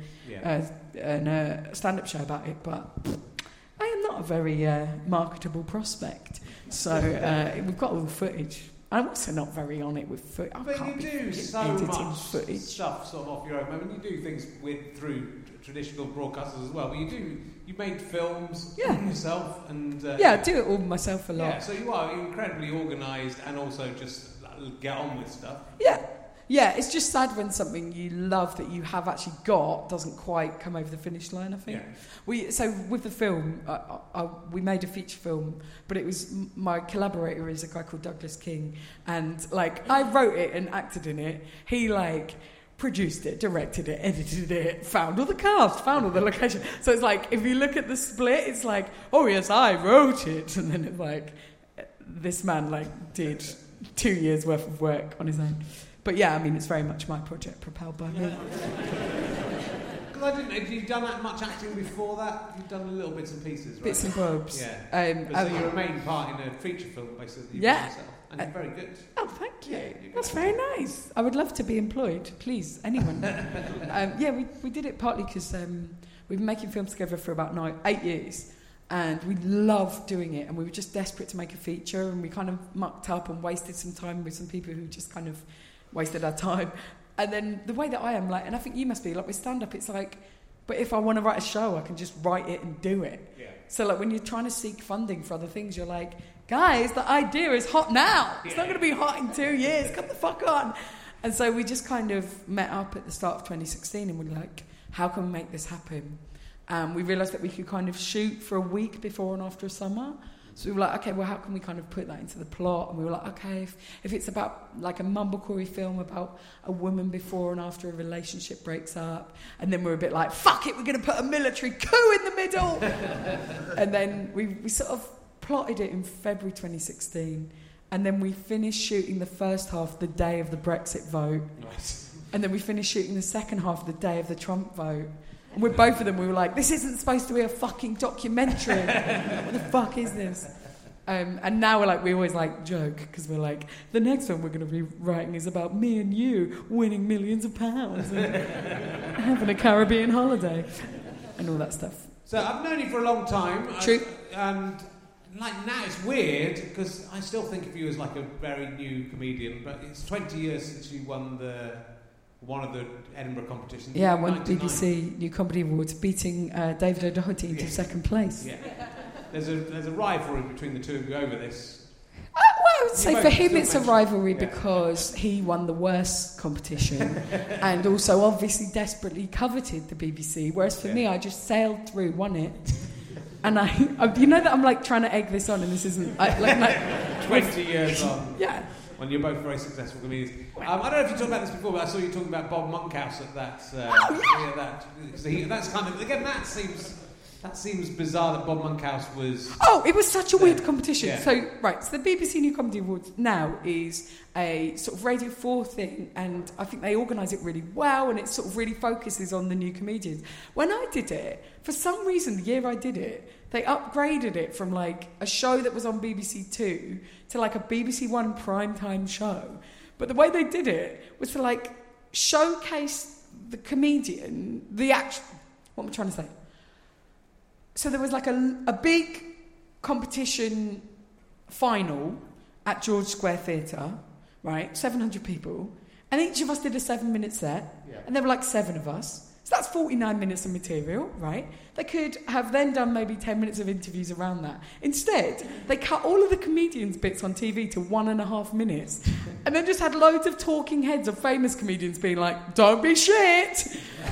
a stand-up show about it. But I am not a very marketable prospect. So we've got all the footage. I'm also not very on it with footage. But you do so much footage stuff sort of off your own. I mean, you do things through traditional broadcasters as well. But you made films yourself, and I do it all myself a lot. Yeah, so you are incredibly organised, and also just get on with stuff. Yeah, it's just sad when something you love that you have actually got doesn't quite come over the finish line, I think. Yeah. So with the film, we made a feature film, but it was my collaborator is a guy called Douglas King, and like I wrote it and acted in it. He like produced it, directed it, edited it, found all the cast, found all the location. So it's like if you look at the split, it's like, oh yes, I wrote it, and then it's like this man like did 2 years worth of work on his own. But yeah, I mean, it's very much my project, propelled by me. Because have you done that much acting before that? You've done little bits and pieces, right? Bits and bobs. Yeah. So you're a main part in a feature film, basically. Yeah. Yourself, and you're very good. Oh, thank you. That's very nice. I would love to be employed, please, anyone. We did it partly because we've been making films together for about 8 years. And we loved doing it, and we were just desperate to make a feature, and we kind of mucked up and wasted some time with some people who just kind of wasted our time. And then the way that I am, like, and I think you must be, like with stand-up, it's like, but if I want to write a show, I can just write it and do it. Yeah. So like when you're trying to seek funding for other things, you're like, guys, the idea is hot now. It's not going to be hot in 2 years. Come the fuck on. And so we just kind of met up at the start of 2016 and we're like, how can we make this happen? We realised that we could kind of shoot for a week before and after a summer. So we were like, okay, well, how can we kind of put that into the plot? And we were like, okay, if it's about like a mumblecore film about a woman before and after a relationship breaks up, and then we're a bit like, fuck it, we're going to put a military coup in the middle. And then we sort of plotted it in February 2016, and then we finished shooting the first half the day of the Brexit vote. Nice. And then we finished shooting the second half the day of the Trump vote. And with both of them, we were like, this isn't supposed to be a fucking documentary. What the fuck is this? And now we're like, we always like joke, because we're like, the next one we're going to be writing is about me and you winning millions of pounds and having a Caribbean holiday and all that stuff. So I've known you for a long time. True. And like now it's weird, because I still think of you as like a very new comedian, but it's 20 years since you won one of the Edinburgh competitions. Yeah, I won the BBC New Comedy Awards, beating David O'Doherty into second place. Yeah. There's a rivalry between the two of you over this. Well, I would say for him it's a rivalry because he won the worst competition and also obviously desperately coveted the BBC, whereas for me I just sailed through, won it. And I you know that I'm like trying to egg this on, and this isn't like 20 years on. Yeah. When you're both very successful comedians. I don't know if you talked about this before, but I saw you talking about Bob Monkhouse at that. That's kind of, again, that seems bizarre that Bob Monkhouse was. Oh, it was such a weird competition. Yeah. So the BBC New Comedy Awards now is a sort of Radio 4 thing, and I think they organise it really well, and it sort of really focuses on the new comedians. When I did it, for some reason, the year I did it, they upgraded it from like a show that was on BBC Two to like a BBC One primetime show. But the way they did it was to like showcase the comedian, the act. What am I trying to say? So there was like a big competition final at George Square Theatre, right? 700 people. And each of us did a 7-minute set. Yeah. And there were like 7 of us. So that's 49 minutes of material, right? They could have then done maybe 10 minutes of interviews around that. Instead, they cut all of the comedians' bits on TV to 1.5 minutes. And then just had loads of talking heads of famous comedians being like, don't be shit!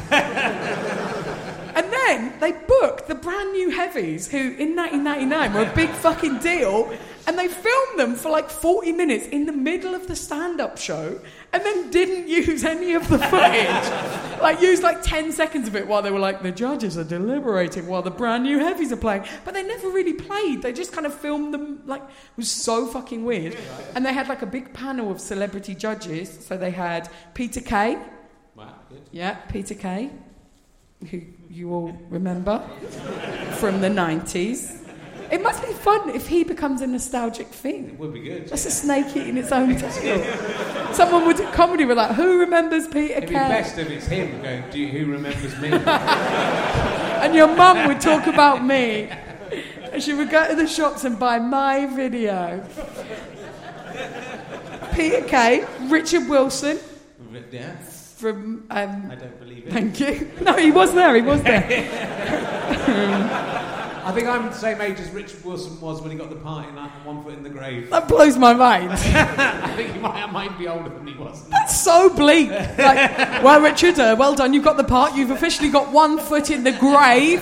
And then they booked the brand new Heavies, who in 1999 were a big fucking deal, and they filmed them for like 40 minutes in the middle of the stand-up show, and then didn't use any of the footage. Like, used like 10 seconds of it while they were like, the judges are deliberating while the brand new Heavies are playing. But they never really played. They just kind of filmed them, like, it was so fucking weird. And they had like a big panel of celebrity judges. So they had Peter Kay. Wow, good. Yeah, Peter Kay, who you all remember from the 90s. It must be fun if he becomes a nostalgic thing. It would be good. That's a snake eating its own tail. Someone would do comedy with like, who remembers Peter Kay? It'd be best if it's him going, who remembers me? And your mum would talk about me. And she would go to the shops and buy my video. Peter Kay, Richard Wilson. Yeah. From I don't believe it. Thank you. No, he was there. I think I'm the same age as Richard Wilson was when he got the part in One Foot in the Grave. That blows my mind. I think he might be older than he was. That's so bleak. Like, well, Richard, well done. You've got the part. You've officially got 1 foot in the grave.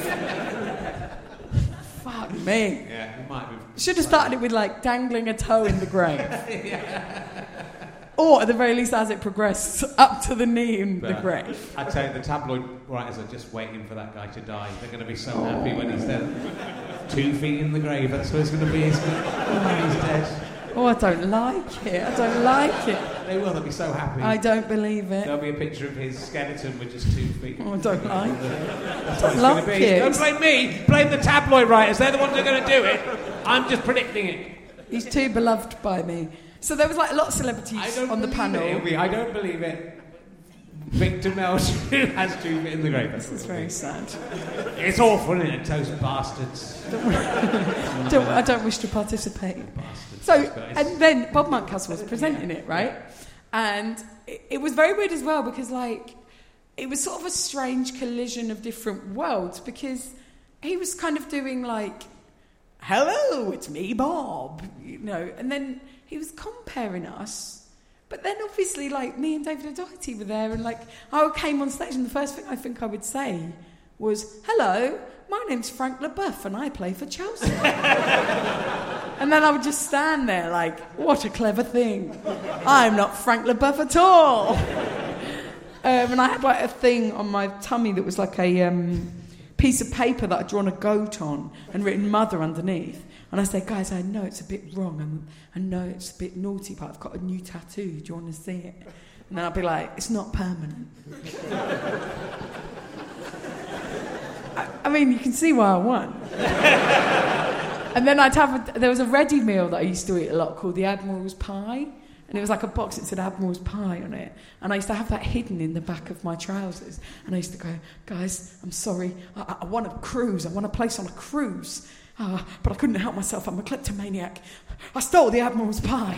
Fuck me. Yeah, he might have. Should have started it with like dangling a toe in the grave. Or at the very least, as it progressed, up to the knee in the grave. I tell you, the tabloid writers are just waiting for that guy to die. They're going to be so happy when he's dead. 2 feet in the grave, that's what it's going to be, isn't it? When he's dead. Oh, I don't like it. I don't like it. They will, they'll be so happy. I don't believe it. There'll be a picture of his skeleton with just 2 feet. Oh, I don't like it. That's what it's going to be. Don't blame me, blame the tabloid writers. They're the ones who are going to do it. I'm just predicting it. He's too beloved by me. So there was like a lot of celebrities on the panel. I don't believe it. Victor Meldrew has 2 feet in the grave. This is very sad. It's awful, isn't it? Those bastards. I don't wish to participate. So, and then Bob Monkhouse was presenting it, right? And it was very weird as well because, like, it was sort of a strange collision of different worlds because he was kind of doing like, hello, it's me, Bob, you know, and then he was comparing us, but then obviously, like, me and David O'Doherty were there, and, like, I came on stage, and the first thing I think I would say was, hello, my name's Frank LaBeouf, and I play for Chelsea. And then I would just stand there, like, what a clever thing. I'm not Frank LaBeouf at all. And I had, like, a thing on my tummy that was like a piece of paper that I'd drawn a goat on and written mother underneath. And I said, guys, I know it's a bit wrong and I know it's a bit naughty, but I've got a new tattoo. Do you want to see it? And then I'd be like, it's not permanent. I mean, you can see why I won. And then there was a ready meal that I used to eat a lot called the Admiral's Pie. And it was like a box that said Admiral's Pie on it. And I used to have that hidden in the back of my trousers. And I used to go, guys, I'm sorry, I want a cruise. I want a place on a cruise. But I couldn't help myself. I'm a kleptomaniac. I stole the Admiral's Pie.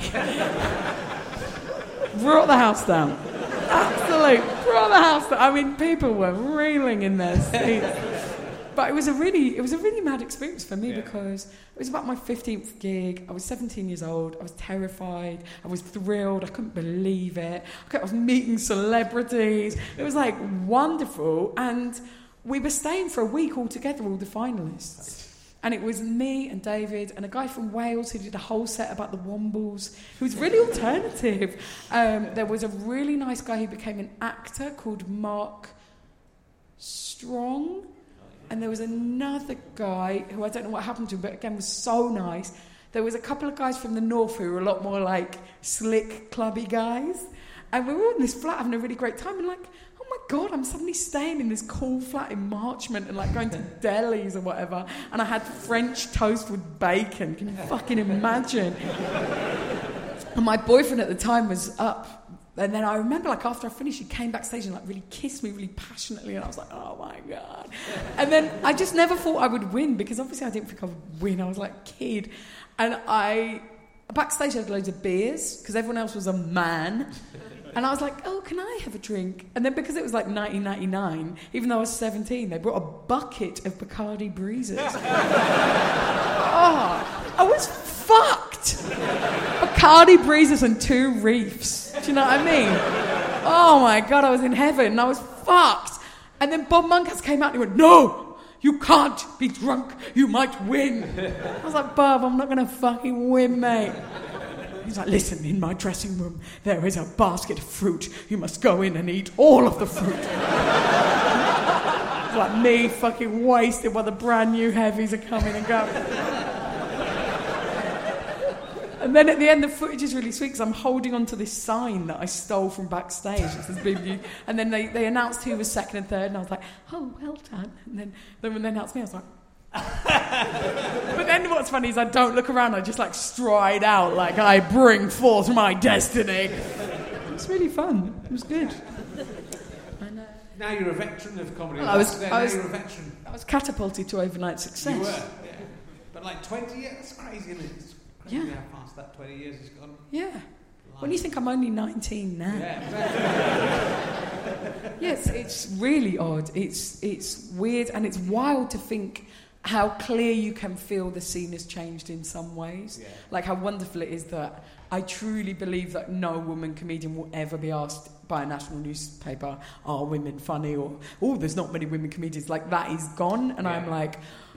Brought the house down. Absolute. Brought the house down. I mean, people were reeling in their seats. But it was a really mad experience for me because it was about my 15th gig. I was 17 years old. I was terrified. I was thrilled. I couldn't believe it. I was meeting celebrities. It was like wonderful. And we were staying for a week all together, all the finalists. And it was me and David and a guy from Wales who did a whole set about the Wombles, who was really alternative. There was a really nice guy who became an actor called Mark Strong. And there was another guy who I don't know what happened to him, but again was so nice. There was a couple of guys from the north who were a lot more like slick, clubby guys. And we were all in this flat having a really great time and like, oh my God, I'm suddenly staying in this cool flat in Marchmont and like going to delis or whatever. And I had French toast with bacon. Can you fucking imagine? And my boyfriend at the time was up. And then I remember, like, after I finished, he came backstage and, like, really kissed me really passionately. And I was like, oh, my God. And then I just never thought I would win because, obviously, I didn't think I would win. I was, like, a kid. And I backstage I had loads of beers because everyone else was a man. And I was like, oh, can I have a drink? And then because it was like 1999, even though I was 17, they brought a bucket of Bacardi Breezes. I was fucked. Bacardi Breezes and 2 reefs. Do you know what I mean? Oh my God, I was in heaven and I was fucked. And then Bob Monkhouse came out and he went, no, you can't be drunk, you might win. I was like, Bob, I'm not going to fucking win, mate. He's like, listen, in my dressing room, there is a basket of fruit. You must go in and eat all of the fruit. It's like me fucking wasted while the brand new heavies are coming and going. And then at the end, the footage is really sweet because I'm holding onto this sign that I stole from backstage. It says BB. And then they announced who was second and third, and I was like, oh, well done. And then when they announced me, I was like... But then what's funny is I don't look around, I just like stride out like I bring forth my destiny. It's really fun. It was good. Now you're a veteran of comedy. Well, you're a veteran. I was catapulted to overnight success. You were, yeah. But like 20 years, that's crazy, isn't it? It's crazy how fast that 20 years has gone. Yeah. When you think I'm only 19 now. Yeah, exactly. Yes, it's really odd. It's weird and it's wild to think how clear you can feel the scene has changed in some ways. Yeah. Like how wonderful it is that I truly believe that no woman comedian will ever be asked by a national newspaper, are women funny? Or, oh, there's not many women comedians. Like that is gone. And I'm like,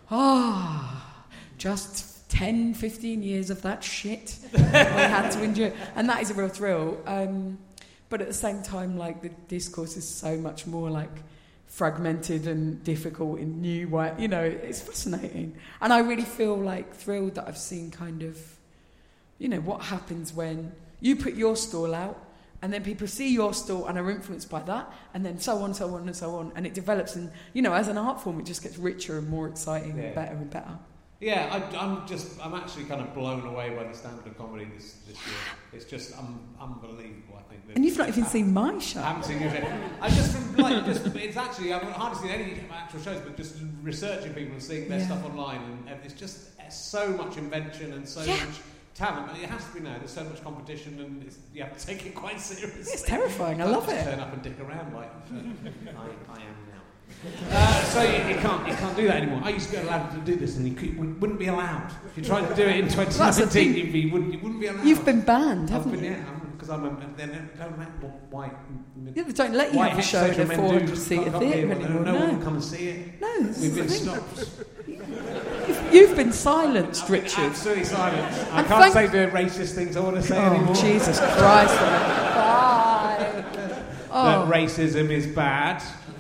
just 10, 15 years of that shit we had to endure. And that is a real thrill. But at the same time, like the discourse is so much more like fragmented and difficult in new way. You know, it's fascinating. And I really feel like thrilled that I've seen kind of, you know, what happens when you put your stall out and then people see your stall and are influenced by that, and then so on, so on, and so on. And it develops, and, you know, as an art form, it just gets richer and more exciting and better and better. Yeah, I'm actually kind of blown away by the standard of comedy this year. It's just unbelievable, I think. And you've not even seen my show. I haven't seen your show. I just from like it's actually I've hardly seen any actual shows, but just researching people and seeing their stuff online, and it's just so much invention and so much talent. It has to be now. There's so much competition, and you have to take it quite seriously. It's terrifying. I love it. Turn up and dick around like I am now. So you can't do that anymore. I used to be allowed to do this, and you wouldn't be allowed. If you tried to do it in 2017, you wouldn't be allowed. You've been banned, haven't you? Yeah, because they don't let they don't let you have a show in a 400-seater theatre anymore. No one will come and see it. No, we've been stopped. You've been silenced, Richard. Absolutely silenced. I can't say the racist things I want to say anymore. Jesus Christ! Bye. That racism is bad.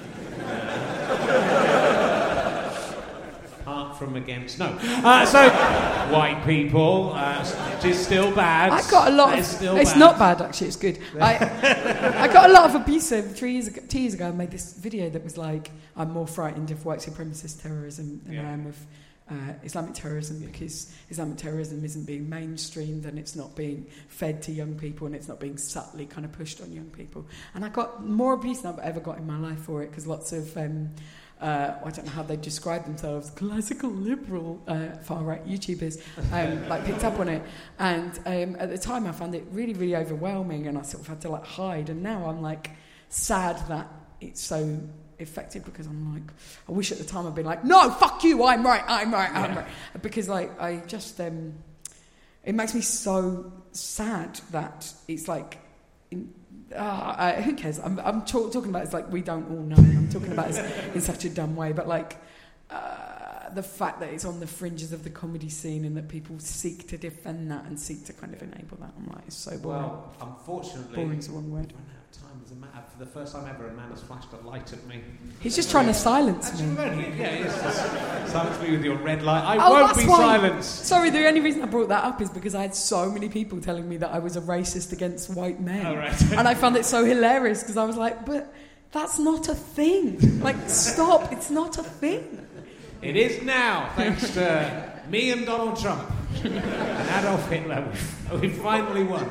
Apart from against, no. So, white people, it's still bad. I got a lot of... It's not bad, actually, it's good. I got a lot of abuse 2 years ago. I made this video that was like, I'm more frightened of white supremacist terrorism than I am of Islamic terrorism, because Islamic terrorism isn't being mainstreamed and it's not being fed to young people and it's not being subtly kind of pushed on young people. And I got more abuse than I've ever got in my life for it, because lots of I don't know how they describe themselves, classical liberal far-right YouTubers like picked up on it, and at the time I found it really, really overwhelming, and I sort of had to like hide. And now I'm like sad that it's so effective, because I'm like, I wish at the time I'd been like, no, fuck you, I'm right, because like I just it makes me so sad that it's like who cares? I'm talking about it as like we don't all know. I'm talking about it in such a dumb way, but like the fact that it's on the fringes of the comedy scene and that people seek to defend that and seek to kind of enable that. I'm like, it's so boring. Well, unfortunately, boring's the wrong word. Time as a matter. For the first time ever, a man has flashed a light at me. He's just trying to silence me. Yeah, he is. Silence me with your red light. I won't be silenced. Sorry, the only reason I brought that up is because I had so many people telling me that I was a racist against white men. Oh, right. And I found it so hilarious, because I was like, but that's not a thing. Like, stop, it's not a thing. It is now, thanks to me and Donald Trump and Adolf Hitler. We finally won.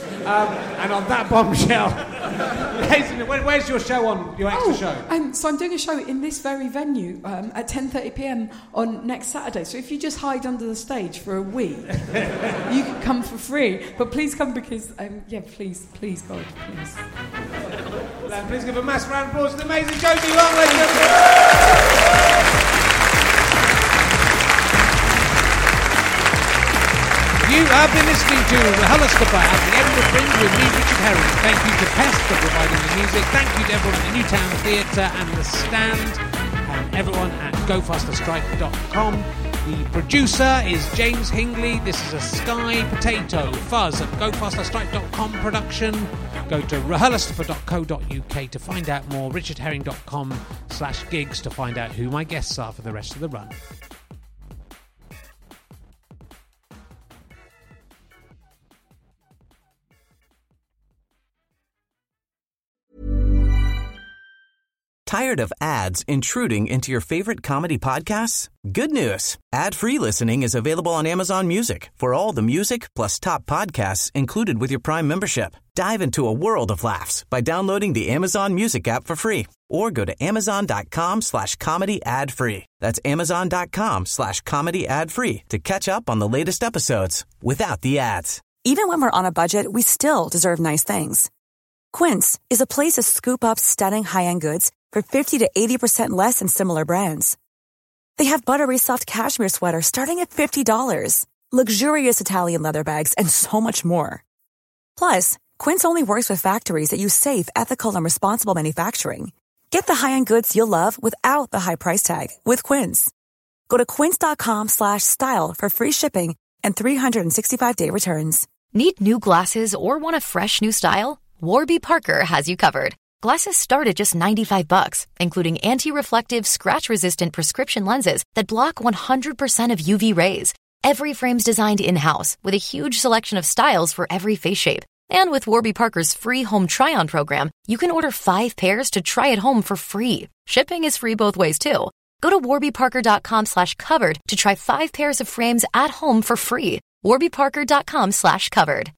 And on that bombshell, where's your show on, your extra show? So I'm doing a show in this very venue at 10:30pm on next Saturday. So if you just hide under the stage for a week, you can come for free. But please come because, please, God, please. Please give a massive round of applause to the amazing Josie Long, ladies and gentlemen. You have been listening to RHLSTP at the Edinburgh Fringe with me, Richard Herring. Thank you to Pest for providing the music. Thank you to everyone at the Newtown Theatre and The Stand, and everyone at GoFasterStripe.com. The producer is James Hingley. This is a Sky Potato Fuzz at GoFasterStripe.com production. Go to RHLSTP.co.uk to find out more. RichardHerring.com/gigs to find out who my guests are for the rest of the run. Tired of ads intruding into your favorite comedy podcasts? Good news. Ad-free listening is available on Amazon Music for all the music plus top podcasts included with your Prime membership. Dive into a world of laughs by downloading the Amazon Music app for free or go to amazon.com/comedy ad-free. That's amazon.com/comedy ad-free to catch up on the latest episodes without the ads. Even when we're on a budget, we still deserve nice things. Quince is a place to scoop up stunning high-end goods for 50 to 80% less than similar brands. They have buttery soft cashmere sweaters starting at $50, luxurious Italian leather bags, and so much more. Plus, Quince only works with factories that use safe, ethical, and responsible manufacturing. Get the high-end goods you'll love without the high price tag with Quince. Go to quince.com/style for free shipping and 365-day returns. Need new glasses or want a fresh new style? Warby Parker has you covered. Glasses start at just $95, including anti-reflective, scratch-resistant prescription lenses that block 100% of UV rays. Every frame's designed in-house with a huge selection of styles for every face shape. And with Warby Parker's free home try-on program, you can order 5 pairs to try at home for free. Shipping is free both ways, too. Go to warbyparker.com/covered to try 5 pairs of frames at home for free. warbyparker.com/covered.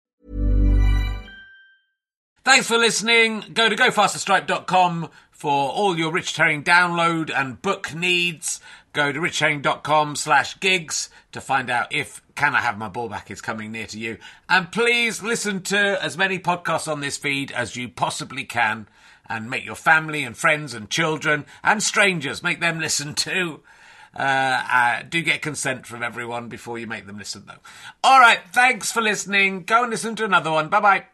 Thanks for listening. Go to GoFasterStripe.com for all your Richard Herring download and book needs. Go to richardherring.com/gigs to find out if Can I Have My Ball Back is coming near to you. And please listen to as many podcasts on this feed as you possibly can and make your family and friends and children and strangers, make them listen too. Do get consent from everyone before you make them listen, though. All right, thanks for listening. Go and listen to another one. Bye-bye.